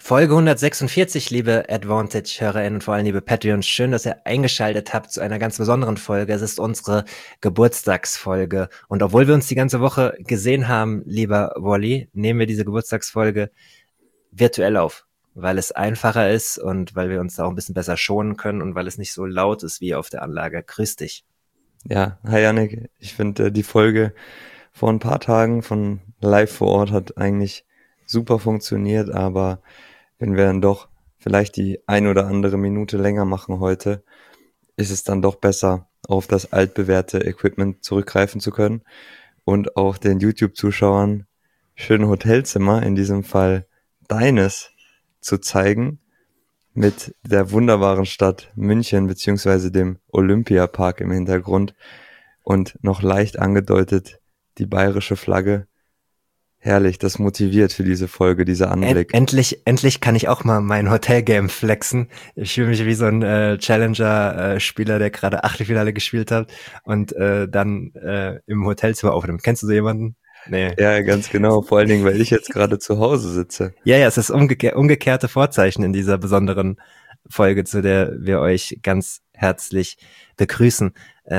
Folge 146, liebe Advantage-HörerInnen und vor allem liebe Patreons. Schön, dass ihr eingeschaltet habt zu einer ganz besonderen Folge. Es ist unsere Geburtstagsfolge. Und obwohl wir uns die ganze Woche gesehen haben, lieber Wally, nehmen wir diese Geburtstagsfolge virtuell auf, weil es einfacher ist und weil wir uns da auch ein bisschen besser schonen können und weil es nicht so laut ist wie auf der Anlage. Grüß dich. Ja, hi Yannick. Ich finde, die Folge vor ein paar Tagen von Live vor Ort hat eigentlich super funktioniert, aber wenn wir dann doch vielleicht die ein oder andere Minute länger machen heute, ist es dann doch besser, auf das altbewährte Equipment zurückgreifen zu können und auch den YouTube-Zuschauern schöne Hotelzimmer, in diesem Fall deines, zu zeigen mit der wunderbaren Stadt München beziehungsweise dem Olympiapark im Hintergrund und noch leicht angedeutet die bayerische Flagge. Herrlich, das motiviert für diese Folge, dieser Anblick. Endlich kann ich auch mal mein Hotelgame flexen. Ich fühle mich wie so ein Challenger-Spieler, der gerade Achtelfinale gespielt hat und dann im Hotelzimmer aufnimmt. Kennst du so jemanden? Nee. Ja, ganz genau. Vor allen Dingen, weil ich jetzt gerade zu Hause sitze. Ja, es ist umgekehrte Vorzeichen in dieser besonderen Folge, zu der wir euch ganz herzlich begrüßen.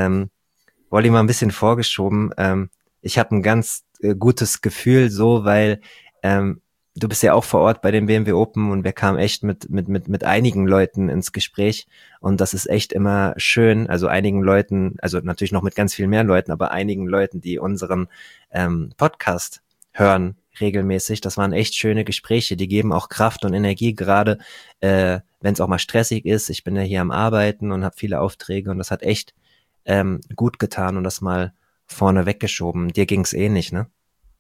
Wolli mal ein bisschen vorgeschoben. Ich habe ein ganz gutes Gefühl so, weil du bist ja auch vor Ort bei dem BMW Open und wir kamen echt mit einigen Leuten ins Gespräch und das ist echt immer schön, also einigen Leuten, also natürlich noch mit ganz viel mehr Leuten, aber einigen Leuten, die unseren Podcast hören regelmäßig. Das waren echt schöne Gespräche, die geben auch Kraft und Energie, gerade wenn es auch mal stressig ist. Ich bin ja hier am Arbeiten und habe viele Aufträge und das hat echt gut getan und das mal vorne weggeschoben. Dir ging's ähnlich, ne?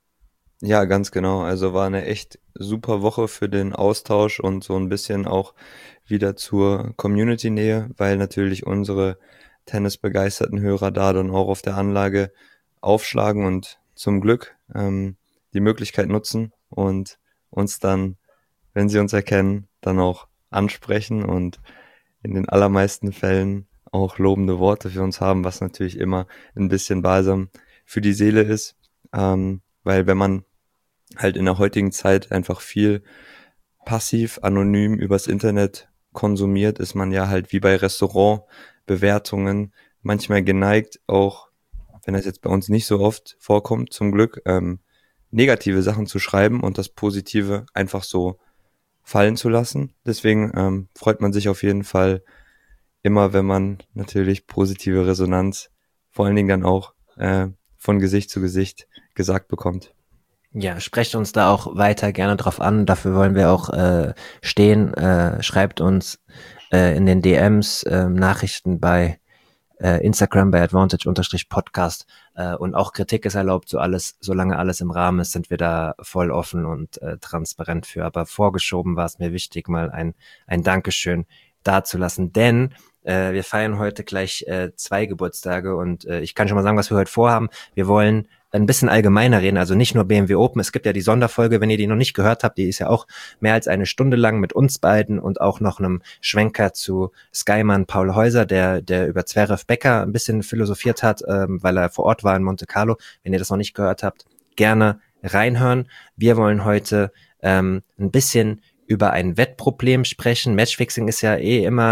Ja, ganz genau. Also war eine echt super Woche für den Austausch und so ein bisschen auch wieder zur Community-Nähe, weil natürlich unsere tennisbegeisterten Hörer da dann auch auf der Anlage aufschlagen und zum Glück die Möglichkeit nutzen und uns dann, wenn sie uns erkennen, dann auch ansprechen und in den allermeisten Fällen auch lobende Worte für uns haben, was natürlich immer ein bisschen Balsam für die Seele ist, weil wenn man halt in der heutigen Zeit einfach viel passiv, anonym übers Internet konsumiert, ist man ja halt wie bei Restaurantbewertungen manchmal geneigt, auch wenn das jetzt bei uns nicht so oft vorkommt, zum Glück, negative Sachen zu schreiben und das Positive einfach so fallen zu lassen. Deswegen freut man sich auf jeden Fall immer, wenn man natürlich positive Resonanz, vor allen Dingen dann auch von Gesicht zu Gesicht gesagt bekommt. Ja, sprecht uns da auch weiter gerne drauf an. Dafür wollen wir auch stehen. Schreibt uns in den DMs Nachrichten bei Instagram bei Advantage-Podcast und auch Kritik ist erlaubt, solange alles im Rahmen ist, sind wir da voll offen und transparent für. Aber vorgeschoben war es mir wichtig, mal ein Dankeschön dazulassen, denn wir feiern heute gleich 2 Geburtstage und ich kann schon mal sagen, was wir heute vorhaben. Wir wollen ein bisschen allgemeiner reden, also nicht nur BMW Open. Es gibt ja die Sonderfolge, wenn ihr die noch nicht gehört habt, die ist ja auch mehr als eine Stunde lang mit uns beiden und auch noch einem Schwenker zu Skyman Paul Häuser, der über Zverev Becker ein bisschen philosophiert hat, weil er vor Ort war in Monte Carlo. Wenn ihr das noch nicht gehört habt, gerne reinhören. Wir wollen heute ein bisschen über ein Wettproblem sprechen. Matchfixing ist ja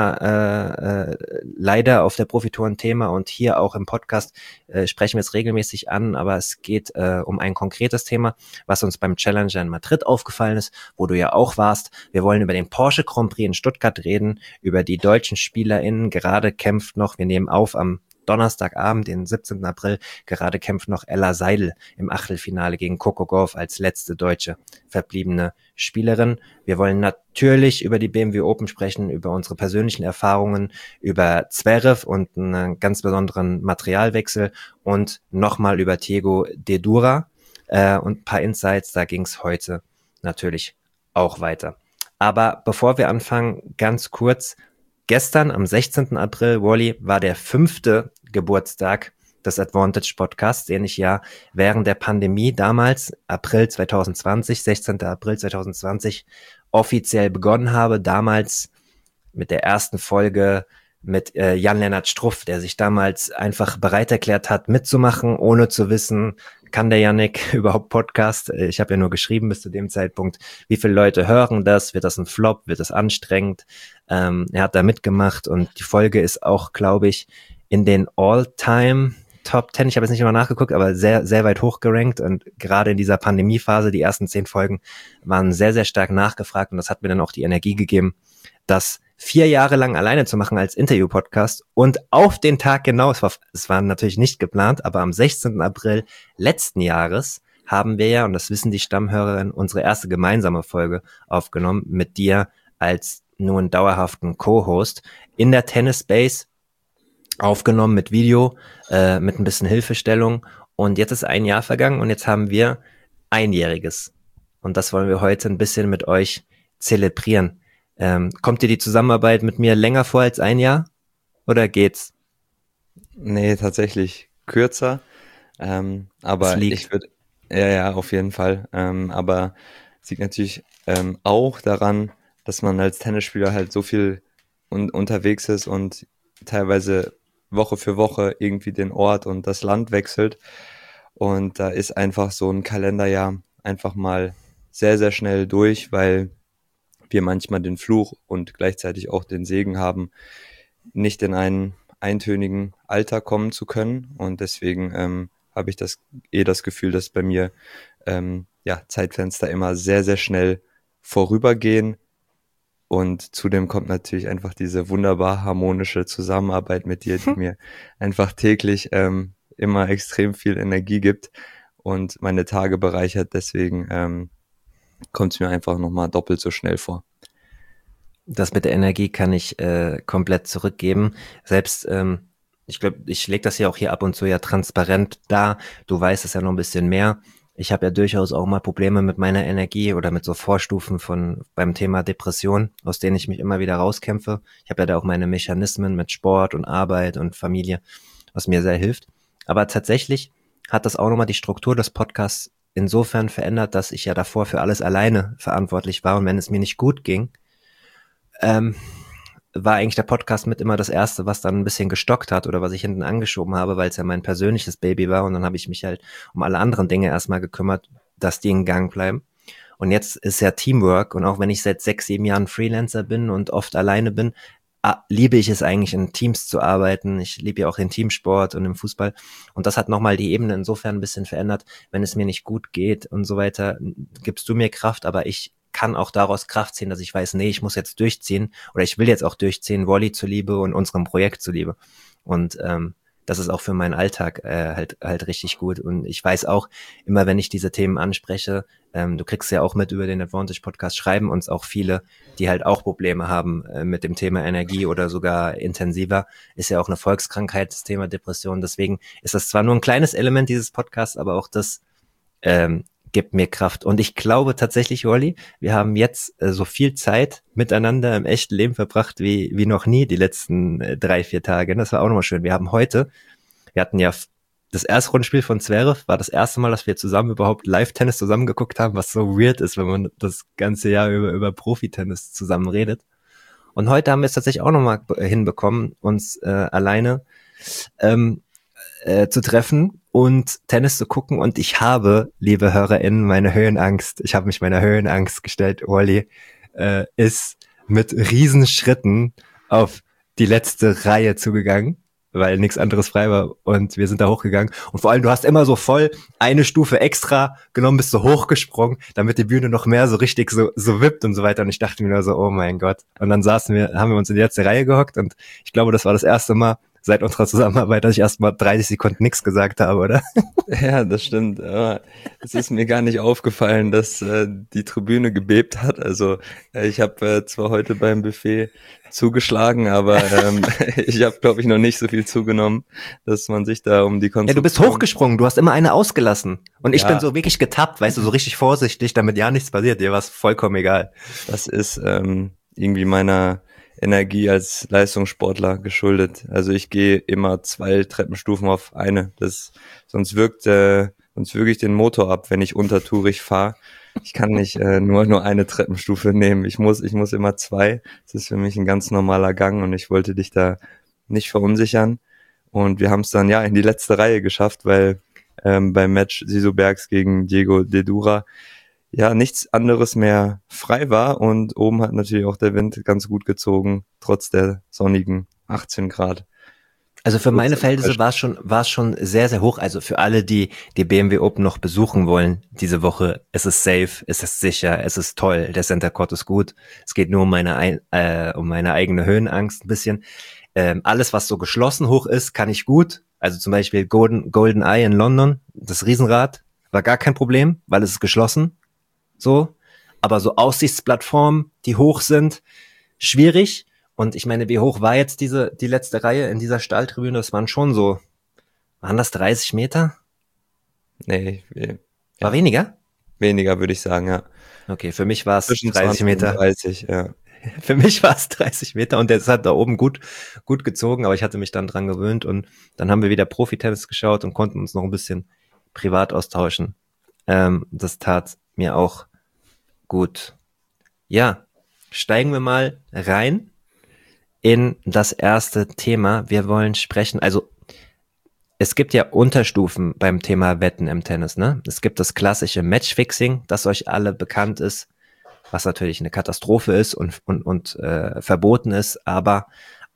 immer leider auf der Profitouren Thema und hier auch im Podcast sprechen wir es regelmäßig an, aber es geht um ein konkretes Thema, was uns beim Challenger in Madrid aufgefallen ist, wo du ja auch warst. Wir wollen über den Porsche Grand Prix in Stuttgart reden, über die deutschen SpielerInnen. Gerade kämpft noch, wir nehmen auf am Donnerstagabend, den 17. April, gerade kämpft noch Ella Seidel im Achtelfinale gegen Coco Gauff als letzte deutsche verbliebene Spielerin. Wir wollen natürlich über die BMW Open sprechen, über unsere persönlichen Erfahrungen, über Zverev und einen ganz besonderen Materialwechsel und nochmal über Thiago Dedura und ein paar Insights. Da ging es heute natürlich auch weiter. Aber bevor wir anfangen, ganz kurz, gestern am 16. April, Wally, war der 5. Geburtstag des Advantage Podcasts, den ich ja während der Pandemie damals, April 2020, 16. April 2020, offiziell begonnen habe. Damals mit der ersten Folge mit Jan-Lennart Struff, der sich damals einfach bereit erklärt hat, mitzumachen, ohne zu wissen, kann der Yannick überhaupt Podcast? Ich habe ja nur geschrieben bis zu dem Zeitpunkt, wie viele Leute hören das? Wird das ein Flop? Wird das anstrengend? Er hat da mitgemacht und die Folge ist auch, glaube ich, in den All-Time Top 10, ich habe jetzt nicht immer nachgeguckt, aber sehr, sehr weit hoch gerankt und gerade in dieser Pandemiephase, die ersten 10 Folgen waren sehr, sehr stark nachgefragt und das hat mir dann auch die Energie gegeben, das 4 Jahre lang alleine zu machen als Interview-Podcast und auf den Tag genau, es war natürlich nicht geplant, aber am 16. April letzten Jahres haben wir ja, und das wissen die Stammhörerinnen, unsere erste gemeinsame Folge aufgenommen mit dir als nun dauerhaften Co-Host in der Tennis Space, aufgenommen mit Video, mit ein bisschen Hilfestellung und jetzt ist ein Jahr vergangen und jetzt haben wir Einjähriges und das wollen wir heute ein bisschen mit euch zelebrieren. Kommt dir die Zusammenarbeit mit mir länger vor als ein Jahr oder geht's? Nee, tatsächlich kürzer. Aber ich würde, ja, auf jeden Fall. Aber es liegt natürlich auch daran, dass man als Tennisspieler halt so viel unterwegs ist und teilweise Woche für Woche irgendwie den Ort und das Land wechselt. Und da ist einfach so ein Kalenderjahr einfach mal sehr, sehr schnell durch, weil wir manchmal den Fluch und gleichzeitig auch den Segen haben, nicht in einen eintönigen Alter kommen zu können. Und deswegen habe ich das Gefühl, dass bei mir Zeitfenster immer sehr, sehr schnell vorübergehen. Und zudem kommt natürlich einfach diese wunderbar harmonische Zusammenarbeit mit dir, die mir einfach täglich immer extrem viel Energie gibt und meine Tage bereichert. Deswegen kommt es mir einfach nochmal doppelt so schnell vor. Das mit der Energie kann ich komplett zurückgeben. Selbst, ich glaube, ich lege das ja auch hier ab und zu ja transparent dar. Du weißt es ja noch ein bisschen mehr. Ich habe ja durchaus auch mal Probleme mit meiner Energie oder mit so Vorstufen beim Thema Depression, aus denen ich mich immer wieder rauskämpfe. Ich habe ja da auch meine Mechanismen mit Sport und Arbeit und Familie, was mir sehr hilft. Aber tatsächlich hat das auch nochmal die Struktur des Podcasts insofern verändert, dass ich ja davor für alles alleine verantwortlich war und wenn es mir nicht gut ging, war eigentlich der Podcast mit immer das Erste, was dann ein bisschen gestockt hat oder was ich hinten angeschoben habe, weil es ja mein persönliches Baby war und dann habe ich mich halt um alle anderen Dinge erstmal gekümmert, dass die in Gang bleiben. Und jetzt ist ja Teamwork und auch wenn ich seit 6, 7 Jahren Freelancer bin und oft alleine bin, liebe ich es eigentlich in Teams zu arbeiten. Ich liebe ja auch den Teamsport und im Fußball und das hat nochmal die Ebene insofern ein bisschen verändert. Wenn es mir nicht gut geht und so weiter, gibst du mir Kraft, aber ich kann auch daraus Kraft ziehen, dass ich weiß, nee, ich muss jetzt durchziehen oder ich will jetzt auch durchziehen, Volley zuliebe und unserem Projekt zuliebe. Und das ist auch für meinen Alltag halt richtig gut. Und ich weiß auch, immer wenn ich diese Themen anspreche, du kriegst ja auch mit über den Advantage Podcast, schreiben uns auch viele, die halt auch Probleme haben mit dem Thema Energie oder sogar intensiver. Ist ja auch eine Volkskrankheit, das Thema Depression. Deswegen ist das zwar nur ein kleines Element dieses Podcasts, aber auch das gibt mir Kraft. Und ich glaube tatsächlich, Wally, wir haben jetzt so viel Zeit miteinander im echten Leben verbracht wie noch nie die letzten 3, 4 Tage. Das war auch nochmal schön. Wir hatten ja das erste Rundenspiel von Zverev, war das erste Mal, dass wir zusammen überhaupt Live-Tennis zusammengeguckt haben, was so weird ist, wenn man das ganze Jahr über Profi-Tennis zusammen redet. Und heute haben wir es tatsächlich auch nochmal hinbekommen, uns alleine zu treffen und Tennis zu gucken und ich habe, liebe HörerInnen, meine Höhenangst, ich habe mich meiner Höhenangst gestellt, Wally ist mit Riesenschritten auf die letzte Reihe zugegangen, weil nichts anderes frei war und wir sind da hochgegangen und vor allem, du hast immer so voll eine Stufe extra genommen, bist so hochgesprungen, damit die Bühne noch mehr so richtig so wippt und so weiter und ich dachte mir nur so, oh mein Gott und dann haben wir uns in die letzte Reihe gehockt und ich glaube, das war das erste Mal seit unserer Zusammenarbeit, dass ich erstmal 30 Sekunden nichts gesagt habe, oder? Ja, das stimmt. Aber es ist mir gar nicht aufgefallen, dass die Tribüne gebebt hat. Also ich habe zwar heute beim Buffet zugeschlagen, aber ich habe, glaube ich, noch nicht so viel zugenommen, dass man sich da um die Konstruktion... Ja, du bist hochgesprungen, du hast immer eine ausgelassen. Und ich bin so wirklich getappt, weißt du, so richtig vorsichtig, damit ja nichts passiert. Dir war es vollkommen egal. Das ist irgendwie meiner Energie als Leistungssportler geschuldet. Also ich gehe immer 2 Treppenstufen auf eine. Sonst würge ich den Motor ab, wenn ich untertourig fahre. Ich kann nicht nur eine Treppenstufe nehmen. Ich muss immer 2. Das ist für mich ein ganz normaler Gang und ich wollte dich da nicht verunsichern. Und wir haben es dann ja in die letzte Reihe geschafft, weil beim Match Siso Bergs gegen Diego Dedura ja nichts anderes mehr frei war und oben hat natürlich auch der Wind ganz gut gezogen, trotz der sonnigen 18 Grad. Also für meine Verhältnisse war es schon sehr, sehr hoch. Also für alle, die die BMW Open noch besuchen wollen diese Woche, es ist safe, es ist sicher, es ist toll, der Center Court ist gut. Es geht nur um um meine eigene Höhenangst ein bisschen. Alles, was so geschlossen hoch ist, kann ich gut. Also zum Beispiel Golden Eye in London, das Riesenrad, war gar kein Problem, weil es ist geschlossen. So. Aber so Aussichtsplattformen, die hoch sind, schwierig. Und ich meine, wie hoch war jetzt die letzte Reihe in dieser Stahltribüne? Das waren schon so, waren das 30 Meter? Nee, War weniger? weniger würde ich sagen, ja. Okay, für mich war es Zwischen 30 20 und Meter. 30, ja. Für mich war es 30 Meter und das hat da oben gut gezogen, aber ich hatte mich dann dran gewöhnt und dann haben wir wieder Profi-Tennis geschaut und konnten uns noch ein bisschen privat austauschen. Das tat mir auch gut. Ja, steigen wir mal rein in das erste Thema. Wir wollen sprechen, also es gibt ja Unterstufen beim Thema Wetten im Tennis, ne? Es gibt das klassische Matchfixing, das euch alle bekannt ist, was natürlich eine Katastrophe ist und verboten ist, aber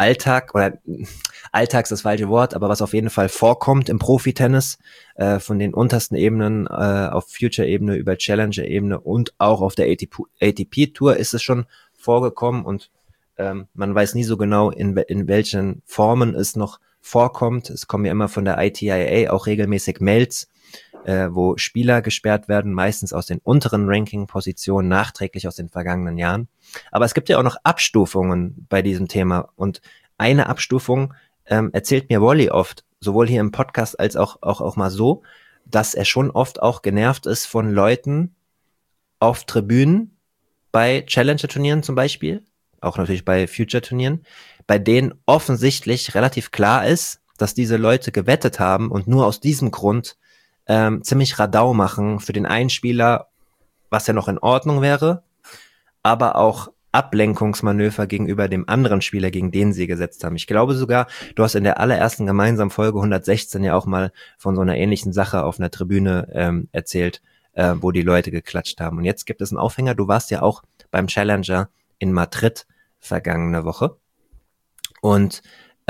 Alltags das falsche Wort, aber was auf jeden Fall vorkommt im Profitennis, von den untersten Ebenen auf Future-Ebene über Challenger-Ebene und auch auf der ATP-Tour ist es schon vorgekommen und man weiß nie so genau, in welchen Formen es noch vorkommt. Es kommen ja immer von der ITIA auch regelmäßig Mails, wo Spieler gesperrt werden, meistens aus den unteren Ranking-Positionen, nachträglich aus den vergangenen Jahren. Aber es gibt ja auch noch Abstufungen bei diesem Thema. Und eine Abstufung erzählt mir Wally oft, sowohl hier im Podcast als auch mal so, dass er schon oft auch genervt ist von Leuten auf Tribünen bei Challenger-Turnieren zum Beispiel, auch natürlich bei Future-Turnieren, bei denen offensichtlich relativ klar ist, dass diese Leute gewettet haben und nur aus diesem Grund ziemlich Radau machen für den einen Spieler, was ja noch in Ordnung wäre, aber auch Ablenkungsmanöver gegenüber dem anderen Spieler, gegen den sie gesetzt haben. Ich glaube sogar, du hast in der allerersten gemeinsamen Folge 116 ja auch mal von so einer ähnlichen Sache auf einer Tribüne erzählt, wo die Leute geklatscht haben. Und jetzt gibt es einen Aufhänger. Du warst ja auch beim Challenger in Madrid vergangene Woche. Und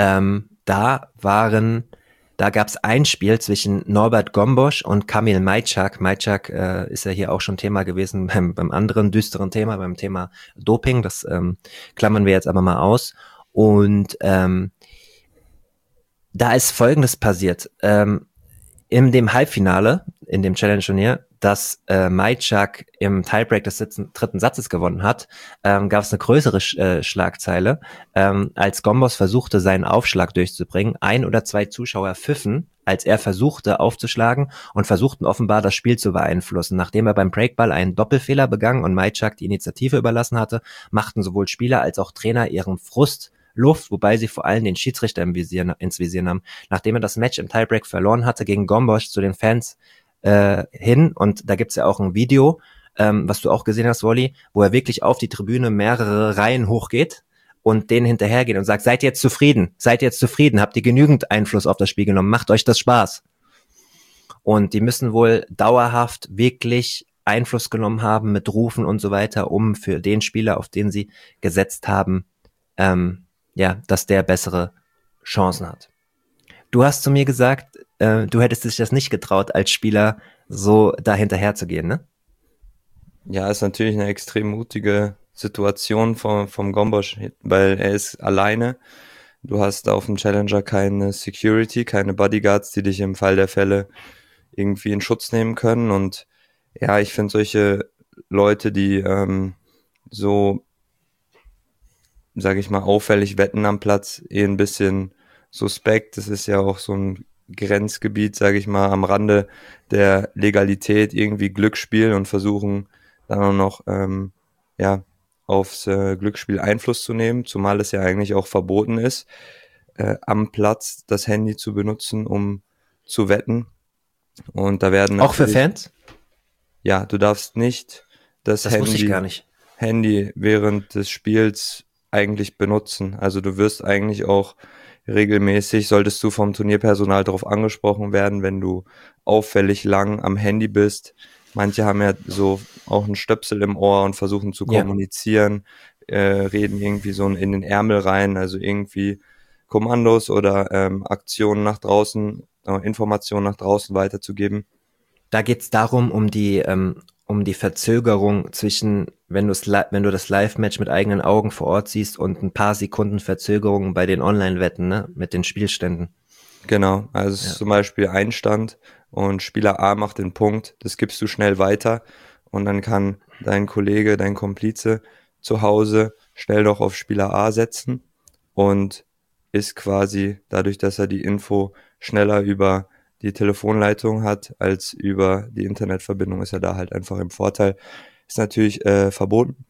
da gab es ein Spiel zwischen Norbert Gombosch und Kamil Majcak. Majcak ist ja hier auch schon Thema gewesen beim anderen düsteren Thema, beim Thema Doping. Das klammern wir jetzt aber mal aus. Und da ist Folgendes passiert. In dem Halbfinale, in dem Challenge-Turnier, das Majcak im Tiebreak des dritten Satzes gewonnen hat, gab es eine größere Schlagzeile, als Gombos versuchte, seinen Aufschlag durchzubringen. 1 oder 2 Zuschauer pfiffen, als er versuchte aufzuschlagen und versuchten offenbar das Spiel zu beeinflussen. Nachdem er beim Breakball einen Doppelfehler begangen und Majcak die Initiative überlassen hatte, machten sowohl Spieler als auch Trainer ihren Frust Luft, wobei sie vor allem den Schiedsrichter ins Visier nahmen. Nachdem er das Match im Tiebreak verloren hatte, ging Gombosch zu den Fans hin und da gibt's ja auch ein Video, was du auch gesehen hast, Wally, wo er wirklich auf die Tribüne mehrere Reihen hochgeht und denen hinterhergeht und sagt, seid ihr jetzt zufrieden, habt ihr genügend Einfluss auf das Spiel genommen, macht euch das Spaß. Und die müssen wohl dauerhaft wirklich Einfluss genommen haben mit Rufen und so weiter, um für den Spieler, auf den sie gesetzt haben, dass der bessere Chancen hat. Du hast zu mir gesagt, du hättest dich das nicht getraut, als Spieler so da hinterher zu gehen, ne? Ja, ist natürlich eine extrem mutige Situation vom Gombosch, weil er ist alleine. Du hast auf dem Challenger keine Security, keine Bodyguards, die dich im Fall der Fälle irgendwie in Schutz nehmen können. Und ja, ich finde solche Leute, die so, sage ich mal, auffällig wetten am Platz, ein bisschen suspekt. Das ist ja auch so ein Grenzgebiet, sage ich mal, am Rande der Legalität, irgendwie Glücksspiel und versuchen dann auch noch aufs Glücksspiel Einfluss zu nehmen, zumal es ja eigentlich auch verboten ist, am Platz das Handy zu benutzen, um zu wetten. Und da werden auch für Fans? Ja, du darfst nicht das wusste ich gar nicht. Handy während des Spiels eigentlich benutzen. Also du wirst eigentlich auch regelmäßig solltest du vom Turnierpersonal darauf angesprochen werden, wenn du auffällig lang am Handy bist. Manche haben ja so auch einen Stöpsel im Ohr und versuchen zu Ja. kommunizieren, reden irgendwie so in den Ärmel rein, also irgendwie Kommandos oder Aktionen nach draußen, Informationen nach draußen weiterzugeben. Da geht's darum, um die Verzögerung zwischen, wenn du das Live-Match mit eigenen Augen vor Ort siehst und ein paar Sekunden Verzögerung bei den Online-Wetten, ne, mit den Spielständen. Genau, also es ist Ja, zum Beispiel Einstand und Spieler A macht den Punkt, das gibst du schnell weiter und dann kann dein Kollege, dein Komplize zu Hause schnell noch auf Spieler A setzen und ist quasi dadurch, dass er die Info schneller über die Telefonleitung hat als über die Internetverbindung, ist er da halt einfach im Vorteil. Ist natürlich verboten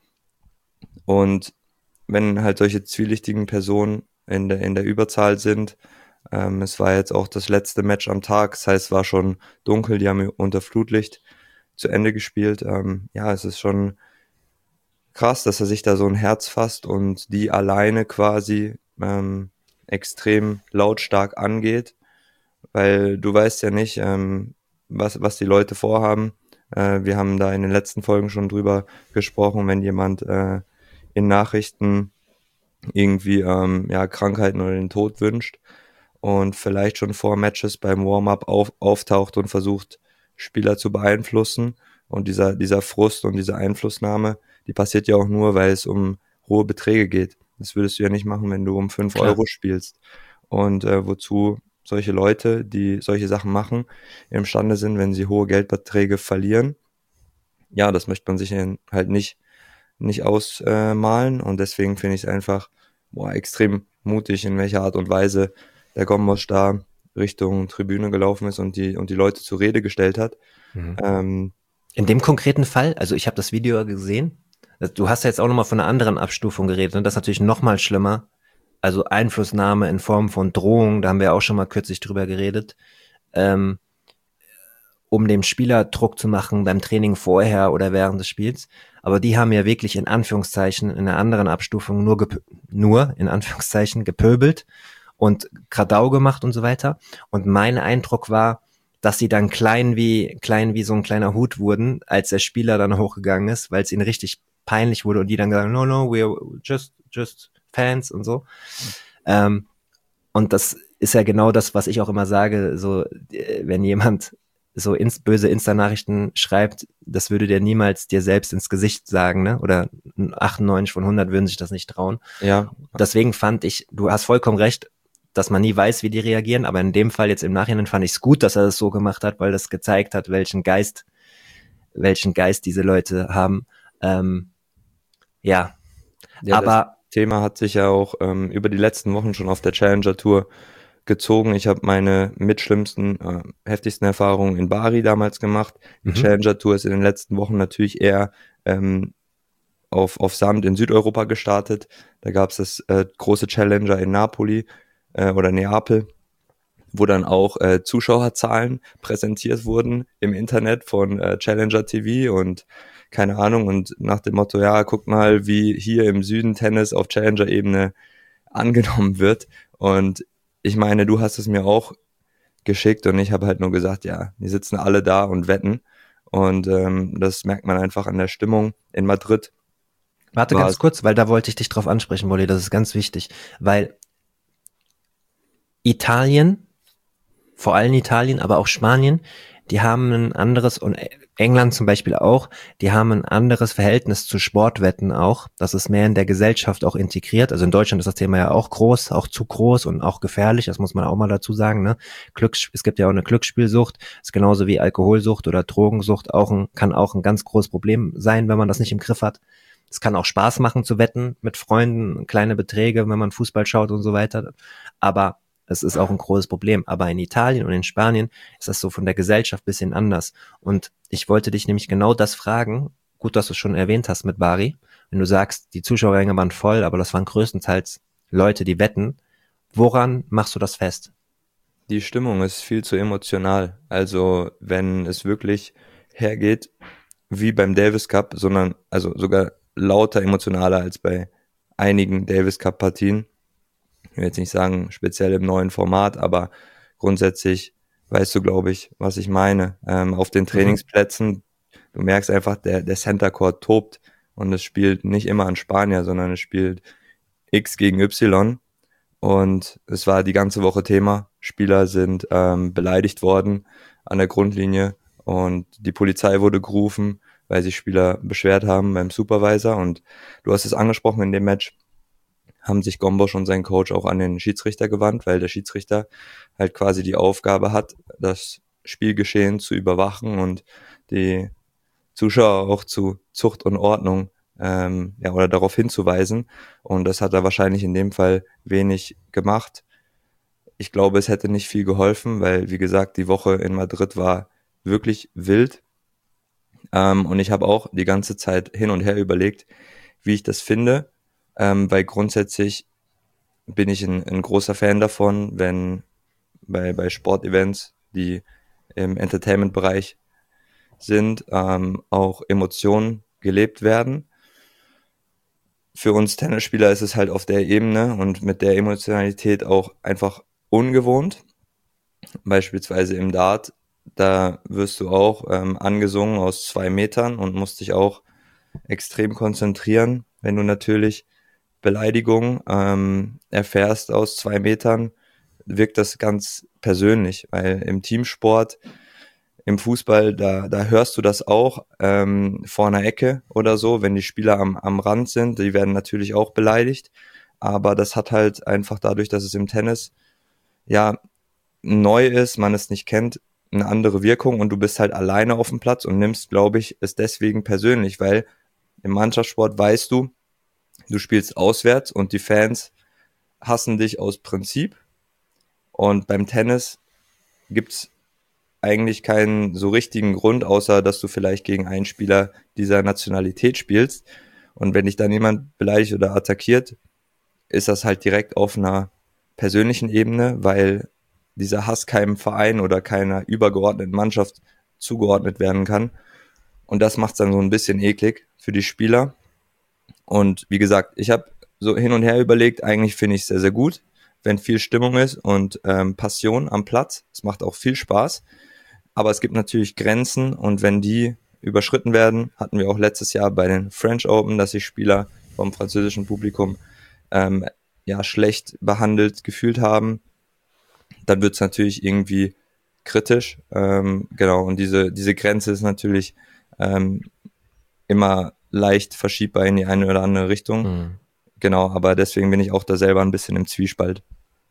und wenn halt solche zwielichtigen Personen in der Überzahl sind, es war jetzt auch das letzte Match am Tag, das heißt, es war schon dunkel, die haben unter Flutlicht zu Ende gespielt. Ja, es ist schon krass, dass er sich da so ein Herz fasst und die alleine quasi extrem lautstark angeht, weil du weißt ja nicht, was die Leute vorhaben. Wir haben da in den letzten Folgen schon drüber gesprochen, wenn jemand in Nachrichten irgendwie ja, Krankheiten oder den Tod wünscht und vielleicht schon vor Matches beim Warm-up auftaucht und versucht, Spieler zu beeinflussen. Und dieser Frust und diese Einflussnahme, die passiert ja auch nur, weil es um hohe Beträge geht. Das würdest du ja nicht machen, wenn du um 5 klar. Euro spielst. Und wozu solche Leute, die solche Sachen machen, imstande sind, wenn sie hohe Geldbeträge verlieren, ja, das möchte man sich halt nicht ausmalen und deswegen finde ich es einfach extrem mutig, in welcher Art und Weise der Gombosch da Richtung Tribüne gelaufen ist und die Leute zur Rede gestellt hat. Mhm. Ähm, In dem konkreten Fall, also ich habe das Video gesehen, du hast ja jetzt auch nochmal von einer anderen Abstufung geredet, und das ist natürlich nochmal schlimmer. Also Einflussnahme in Form von Drohung, da haben wir auch schon mal kürzlich drüber geredet, ähm, um dem Spieler Druck zu machen beim Training vorher oder während des Spiels. Aber die haben ja wirklich in Anführungszeichen in einer anderen Abstufung nur in Anführungszeichen gepöbelt und Kradau gemacht und so weiter. Und mein Eindruck war, dass sie dann klein wie so ein kleiner Hut wurden, als der Spieler dann hochgegangen ist, weil es ihnen richtig peinlich wurde und die dann gesagt, no, we're just fans und so. Und das ist ja genau das, was ich auch immer sage, so, wenn jemand so böse Insta-Nachrichten schreibt, das würde der niemals dir selbst ins Gesicht sagen, ne? Oder 98 von 100 würden sich das nicht trauen. ja, Deswegen fand ich, du hast vollkommen recht, dass man nie weiß, wie die reagieren, aber in dem Fall jetzt im Nachhinein fand ich es gut, dass er das so gemacht hat, weil das gezeigt hat, welchen Geist diese Leute haben. Ja, ja, das aber Thema hat sich ja auch über die letzten Wochen schon auf der Challenger Tour gezogen. Ich habe meine mitschlimmsten, heftigsten Erfahrungen in Bari damals gemacht. Die Challenger Tour ist in den letzten Wochen natürlich eher auf Sand in Südeuropa gestartet. Da gab es das große Challenger in Napoli oder Neapel, wo dann auch Zuschauerzahlen präsentiert wurden im Internet von Challenger TV und keine Ahnung und nach dem Motto, ja, guck mal, wie hier im Süden Tennis auf Challenger-Ebene angenommen wird. Und ich meine, du hast es mir auch geschickt und ich habe halt nur gesagt, ja, die sitzen alle da und wetten. Und das merkt man einfach an der Stimmung in Madrid. warte War ganz es, kurz, weil da wollte ich dich drauf ansprechen, Molly, das ist ganz wichtig, weil Italien, vor allem Italien, aber auch Spanien, die haben ein anderes, und England zum Beispiel auch, die haben ein anderes Verhältnis zu Sportwetten auch. Das ist mehr in der Gesellschaft auch integriert. Also in Deutschland ist das Thema ja auch groß, auch zu groß und auch gefährlich. Das muss man auch mal dazu sagen. Ne? Es gibt ja auch eine Glücksspielsucht. Das ist genauso wie Alkoholsucht oder Drogensucht kann auch ein ganz großes Problem sein, wenn man das nicht im Griff hat. Es kann auch Spaß machen zu wetten mit Freunden, kleine Beträge, wenn man Fußball schaut und so weiter. Aber es ist auch ein großes Problem. Aber in Italien und in Spanien ist das so von der Gesellschaft bisschen anders. Und ich wollte dich nämlich genau das fragen. Gut, dass du es schon erwähnt hast mit Bari. Wenn du sagst, die Zuschauerränge waren voll, aber das waren größtenteils Leute, die wetten. Woran machst du das fest? die Stimmung ist viel zu emotional. Also wenn es wirklich hergeht, wie beim Davis Cup, sondern also sogar lauter emotionaler als bei einigen Davis Cup Partien, Ich will jetzt nicht sagen, speziell im neuen Format, aber grundsätzlich weißt du, glaube ich, was ich meine. Auf den Mhm. Trainingsplätzen, du merkst einfach, der Center Court tobt und es spielt nicht immer ein Spanier, sondern es spielt X gegen Y. Und es war die ganze Woche Thema. Spieler sind beleidigt worden an der Grundlinie und die Polizei wurde gerufen, weil sich Spieler beschwert haben beim Supervisor. Und du hast es angesprochen, in dem Match haben sich Gombosch und sein Coach auch an den Schiedsrichter gewandt, weil der Schiedsrichter halt quasi die Aufgabe hat, das Spielgeschehen zu überwachen und die Zuschauer auch zu Zucht und Ordnung ja, oder darauf hinzuweisen. Und das hat er wahrscheinlich in dem Fall wenig gemacht. Ich glaube, es hätte nicht viel geholfen, weil, wie gesagt, die Woche in Madrid war wirklich wild. Und ich habe auch die ganze Zeit hin und her überlegt, wie ich das finde, weil grundsätzlich bin ich ein großer Fan davon, wenn bei Sportevents, die im Entertainment-Bereich sind, auch Emotionen gelebt werden. Für uns Tennisspieler ist es halt auf der Ebene und mit der Emotionalität auch einfach ungewohnt. Beispielsweise im Dart, da wirst du auch angesungen aus 2 Metern und musst dich auch extrem konzentrieren. Wenn du natürlich Beleidigung erfährst aus 2 Metern, wirkt das ganz persönlich, weil im Teamsport, im Fußball, da hörst du das auch vor einer Ecke oder so, wenn die Spieler am Rand sind, die werden natürlich auch beleidigt, aber das hat halt einfach dadurch, dass es im Tennis ja neu ist, man es nicht kennt, eine andere Wirkung und du bist halt alleine auf dem Platz und nimmst, glaube ich, es deswegen persönlich, weil im Mannschaftssport weißt du, du spielst auswärts und die Fans hassen dich aus Prinzip und beim Tennis gibt's eigentlich keinen so richtigen Grund, außer dass du vielleicht gegen einen Spieler dieser Nationalität spielst. Und wenn dich dann jemand beleidigt oder attackiert, ist das halt direkt auf einer persönlichen Ebene, weil dieser Hass keinem Verein oder keiner übergeordneten Mannschaft zugeordnet werden kann. Und das macht es dann so ein bisschen eklig für die Spieler. Und wie gesagt, ich habe so hin und her überlegt, eigentlich finde ich es sehr, sehr gut, wenn viel Stimmung ist und Passion am Platz. Es macht auch viel Spaß. Aber es gibt natürlich Grenzen und wenn die überschritten werden, hatten wir auch letztes Jahr bei den French Open, dass sich Spieler vom französischen Publikum ähm, ja schlecht behandelt gefühlt haben, dann wird es natürlich irgendwie kritisch. Genau, und diese Grenze ist natürlich ähm, immer leicht verschiebbar in die eine oder andere Richtung. Mhm. Genau, aber deswegen bin ich auch da selber ein bisschen im Zwiespalt.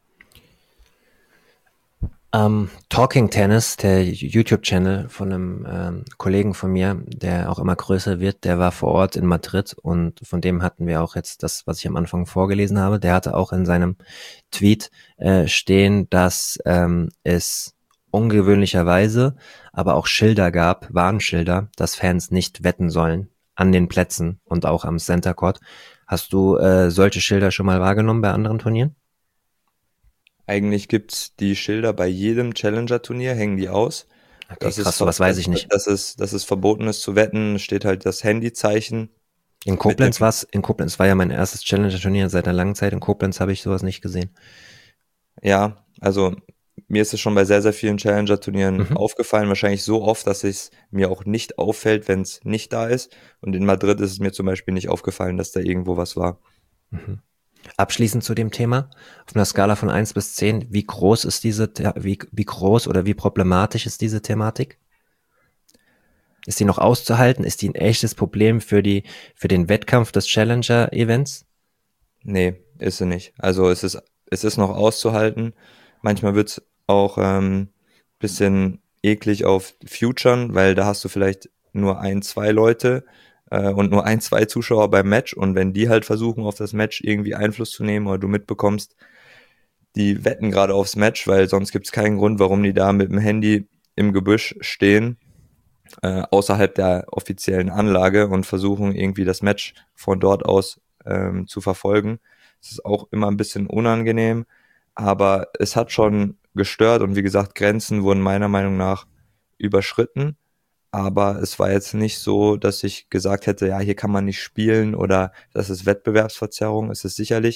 Talking Tennis, der YouTube-Channel von einem Kollegen von mir, der auch immer größer wird, der war vor Ort in Madrid und von dem hatten wir auch jetzt das, was ich am Anfang vorgelesen habe. Der hatte auch in seinem Tweet stehen, dass es ungewöhnlicherweise aber auch Schilder gab, Warnschilder, dass Fans nicht wetten sollen an den Plätzen und auch am Center Court. Hast du solche Schilder schon mal wahrgenommen bei anderen Turnieren? Eigentlich gibt's die Schilder bei jedem Challenger-Turnier, hängen die aus. Okay, krass, sowas weiß ich nicht. Dass es verboten ist zu wetten, steht halt das Handyzeichen In mit dem, Koblenz war's, in Koblenz war ja mein erstes Challenger-Turnier seit einer langen Zeit. In Koblenz habe ich sowas nicht gesehen. ja, also mir ist es schon bei sehr, sehr vielen Challenger-Turnieren Mhm. aufgefallen, wahrscheinlich so oft, dass es mir auch nicht auffällt, wenn es nicht da ist. Und in Madrid ist es mir zum Beispiel nicht aufgefallen, dass da irgendwo was war. Mhm. Abschließend zu dem Thema, auf einer Skala von 1 bis 10, wie groß ist wie groß oder wie problematisch ist diese Thematik? Ist die noch auszuhalten? Ist die ein echtes Problem für den Wettkampf des Challenger-Events? Nee, ist sie nicht. Also es ist noch auszuhalten. Manchmal wird's auch bisschen eklig auf Futuren, weil da hast du vielleicht nur ein, zwei Leute und nur ein, zwei Zuschauer beim Match und wenn die halt versuchen, auf das Match irgendwie Einfluss zu nehmen oder du mitbekommst, die wetten gerade aufs Match, weil sonst gibt's keinen Grund, warum die da mit dem Handy im Gebüsch stehen, außerhalb der offiziellen Anlage und versuchen irgendwie das Match von dort aus zu verfolgen. Es ist auch immer ein bisschen unangenehm, aber es hat schon gestört und wie gesagt, Grenzen wurden meiner Meinung nach überschritten. Aber es war jetzt nicht so, dass ich gesagt hätte, ja, hier kann man nicht spielen oder das ist Wettbewerbsverzerrung. Es ist sicherlich,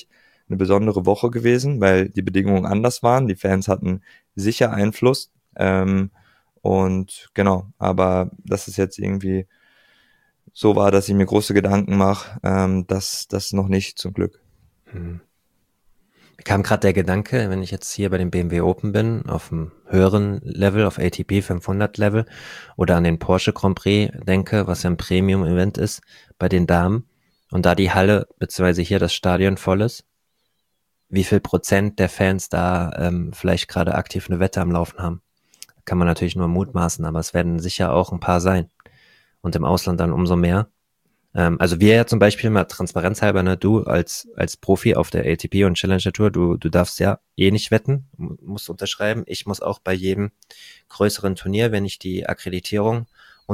eine besondere Woche gewesen, weil die Bedingungen anders waren. Die Fans hatten sicher Einfluss. Und genau, aber dass es jetzt irgendwie so war, dass ich mir große Gedanken mache, das noch nicht, zum Glück. Hm. Mir kam gerade der Gedanke, wenn ich jetzt hier bei dem BMW Open bin, auf einem höheren Level, auf ATP 500 Level oder an den Porsche Grand Prix denke, was ja ein Premium-Event ist bei den Damen und da die Halle beziehungsweise hier das Stadion voll ist, wie viel Prozent der Fans da vielleicht gerade aktiv eine Wette am Laufen haben. Kann man natürlich nur mutmaßen, aber es werden sicher auch ein paar sein und im Ausland dann umso mehr. Also wir ja zum Beispiel mal transparenzhalber, ne, du als Profi auf der ATP und Challenger Tour, du darfst ja eh nicht wetten, musst unterschreiben. Ich muss auch bei jedem größeren Turnier, wenn ich die Akkreditierung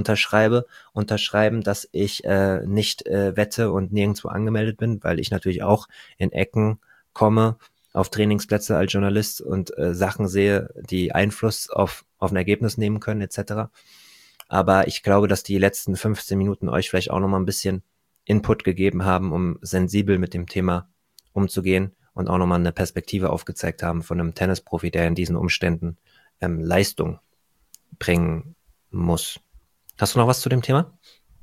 unterschreiben, dass ich nicht wette und nirgendwo angemeldet bin, weil ich natürlich auch in Ecken komme, auf Trainingsplätze als Journalist und Sachen sehe, die Einfluss auf ein Ergebnis nehmen können, etc. Aber ich glaube, dass die letzten 15 Minuten euch vielleicht auch nochmal ein bisschen Input gegeben haben, um sensibel mit dem Thema umzugehen und auch nochmal eine Perspektive aufgezeigt haben von einem Tennisprofi, der in diesen Umständen Leistung bringen muss. Hast du noch was zu dem Thema?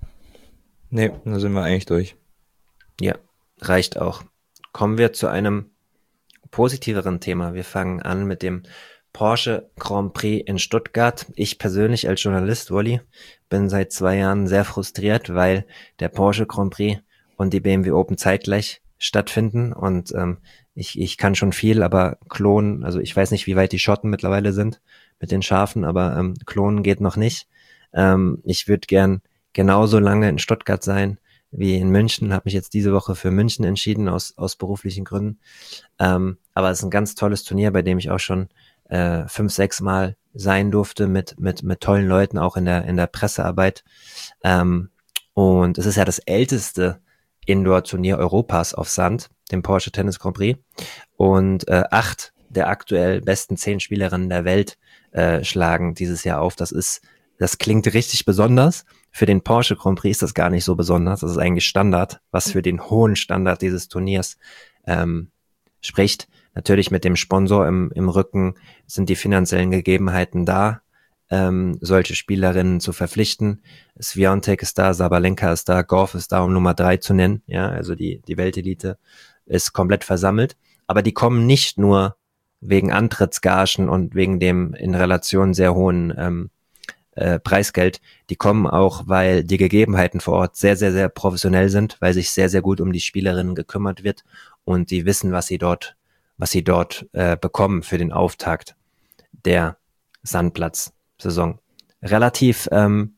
Nee, da sind wir eigentlich durch. Ja, reicht auch. Kommen wir zu einem positiveren Thema. Wir fangen an mit dem Porsche Grand Prix in Stuttgart. Ich persönlich als Journalist, Wolli, bin seit 2 Jahren sehr frustriert, weil der Porsche Grand Prix und die BMW Open zeitgleich stattfinden und ich kann schon viel, aber klonen, also ich weiß nicht, wie weit die Schotten mittlerweile sind mit den Schafen, aber klonen geht noch nicht. Ich würde gern genauso lange in Stuttgart sein wie in München, habe mich jetzt diese Woche für München entschieden aus beruflichen Gründen. Aber es ist ein ganz tolles Turnier, bei dem ich auch schon 5, 6 Mal sein durfte mit tollen Leuten, auch in der Pressearbeit. Und es ist ja das älteste Indoor-Turnier Europas auf Sand, dem Porsche Tennis Grand Prix. Und 8 der aktuell besten 10 Spielerinnen der Welt schlagen dieses Jahr auf. Das klingt richtig besonders. Für den Porsche Grand Prix ist das gar nicht so besonders. Das ist eigentlich Standard, was für den hohen Standard dieses Turniers spricht. Natürlich mit dem Sponsor im Rücken sind die finanziellen Gegebenheiten da, solche Spielerinnen zu verpflichten. Swiatek ist da, Sabalenka ist da, Gauff ist da, um Nummer 3 zu nennen. Ja, also die Weltelite ist komplett versammelt. Aber die kommen nicht nur wegen Antrittsgagen und wegen dem in Relation sehr hohen Preisgeld. Die kommen auch, weil die Gegebenheiten vor Ort sehr, sehr, sehr professionell sind, weil sich sehr, sehr gut um die Spielerinnen gekümmert wird und die wissen, was sie dort bekommen für den Auftakt der Sandplatz-Saison. Relativ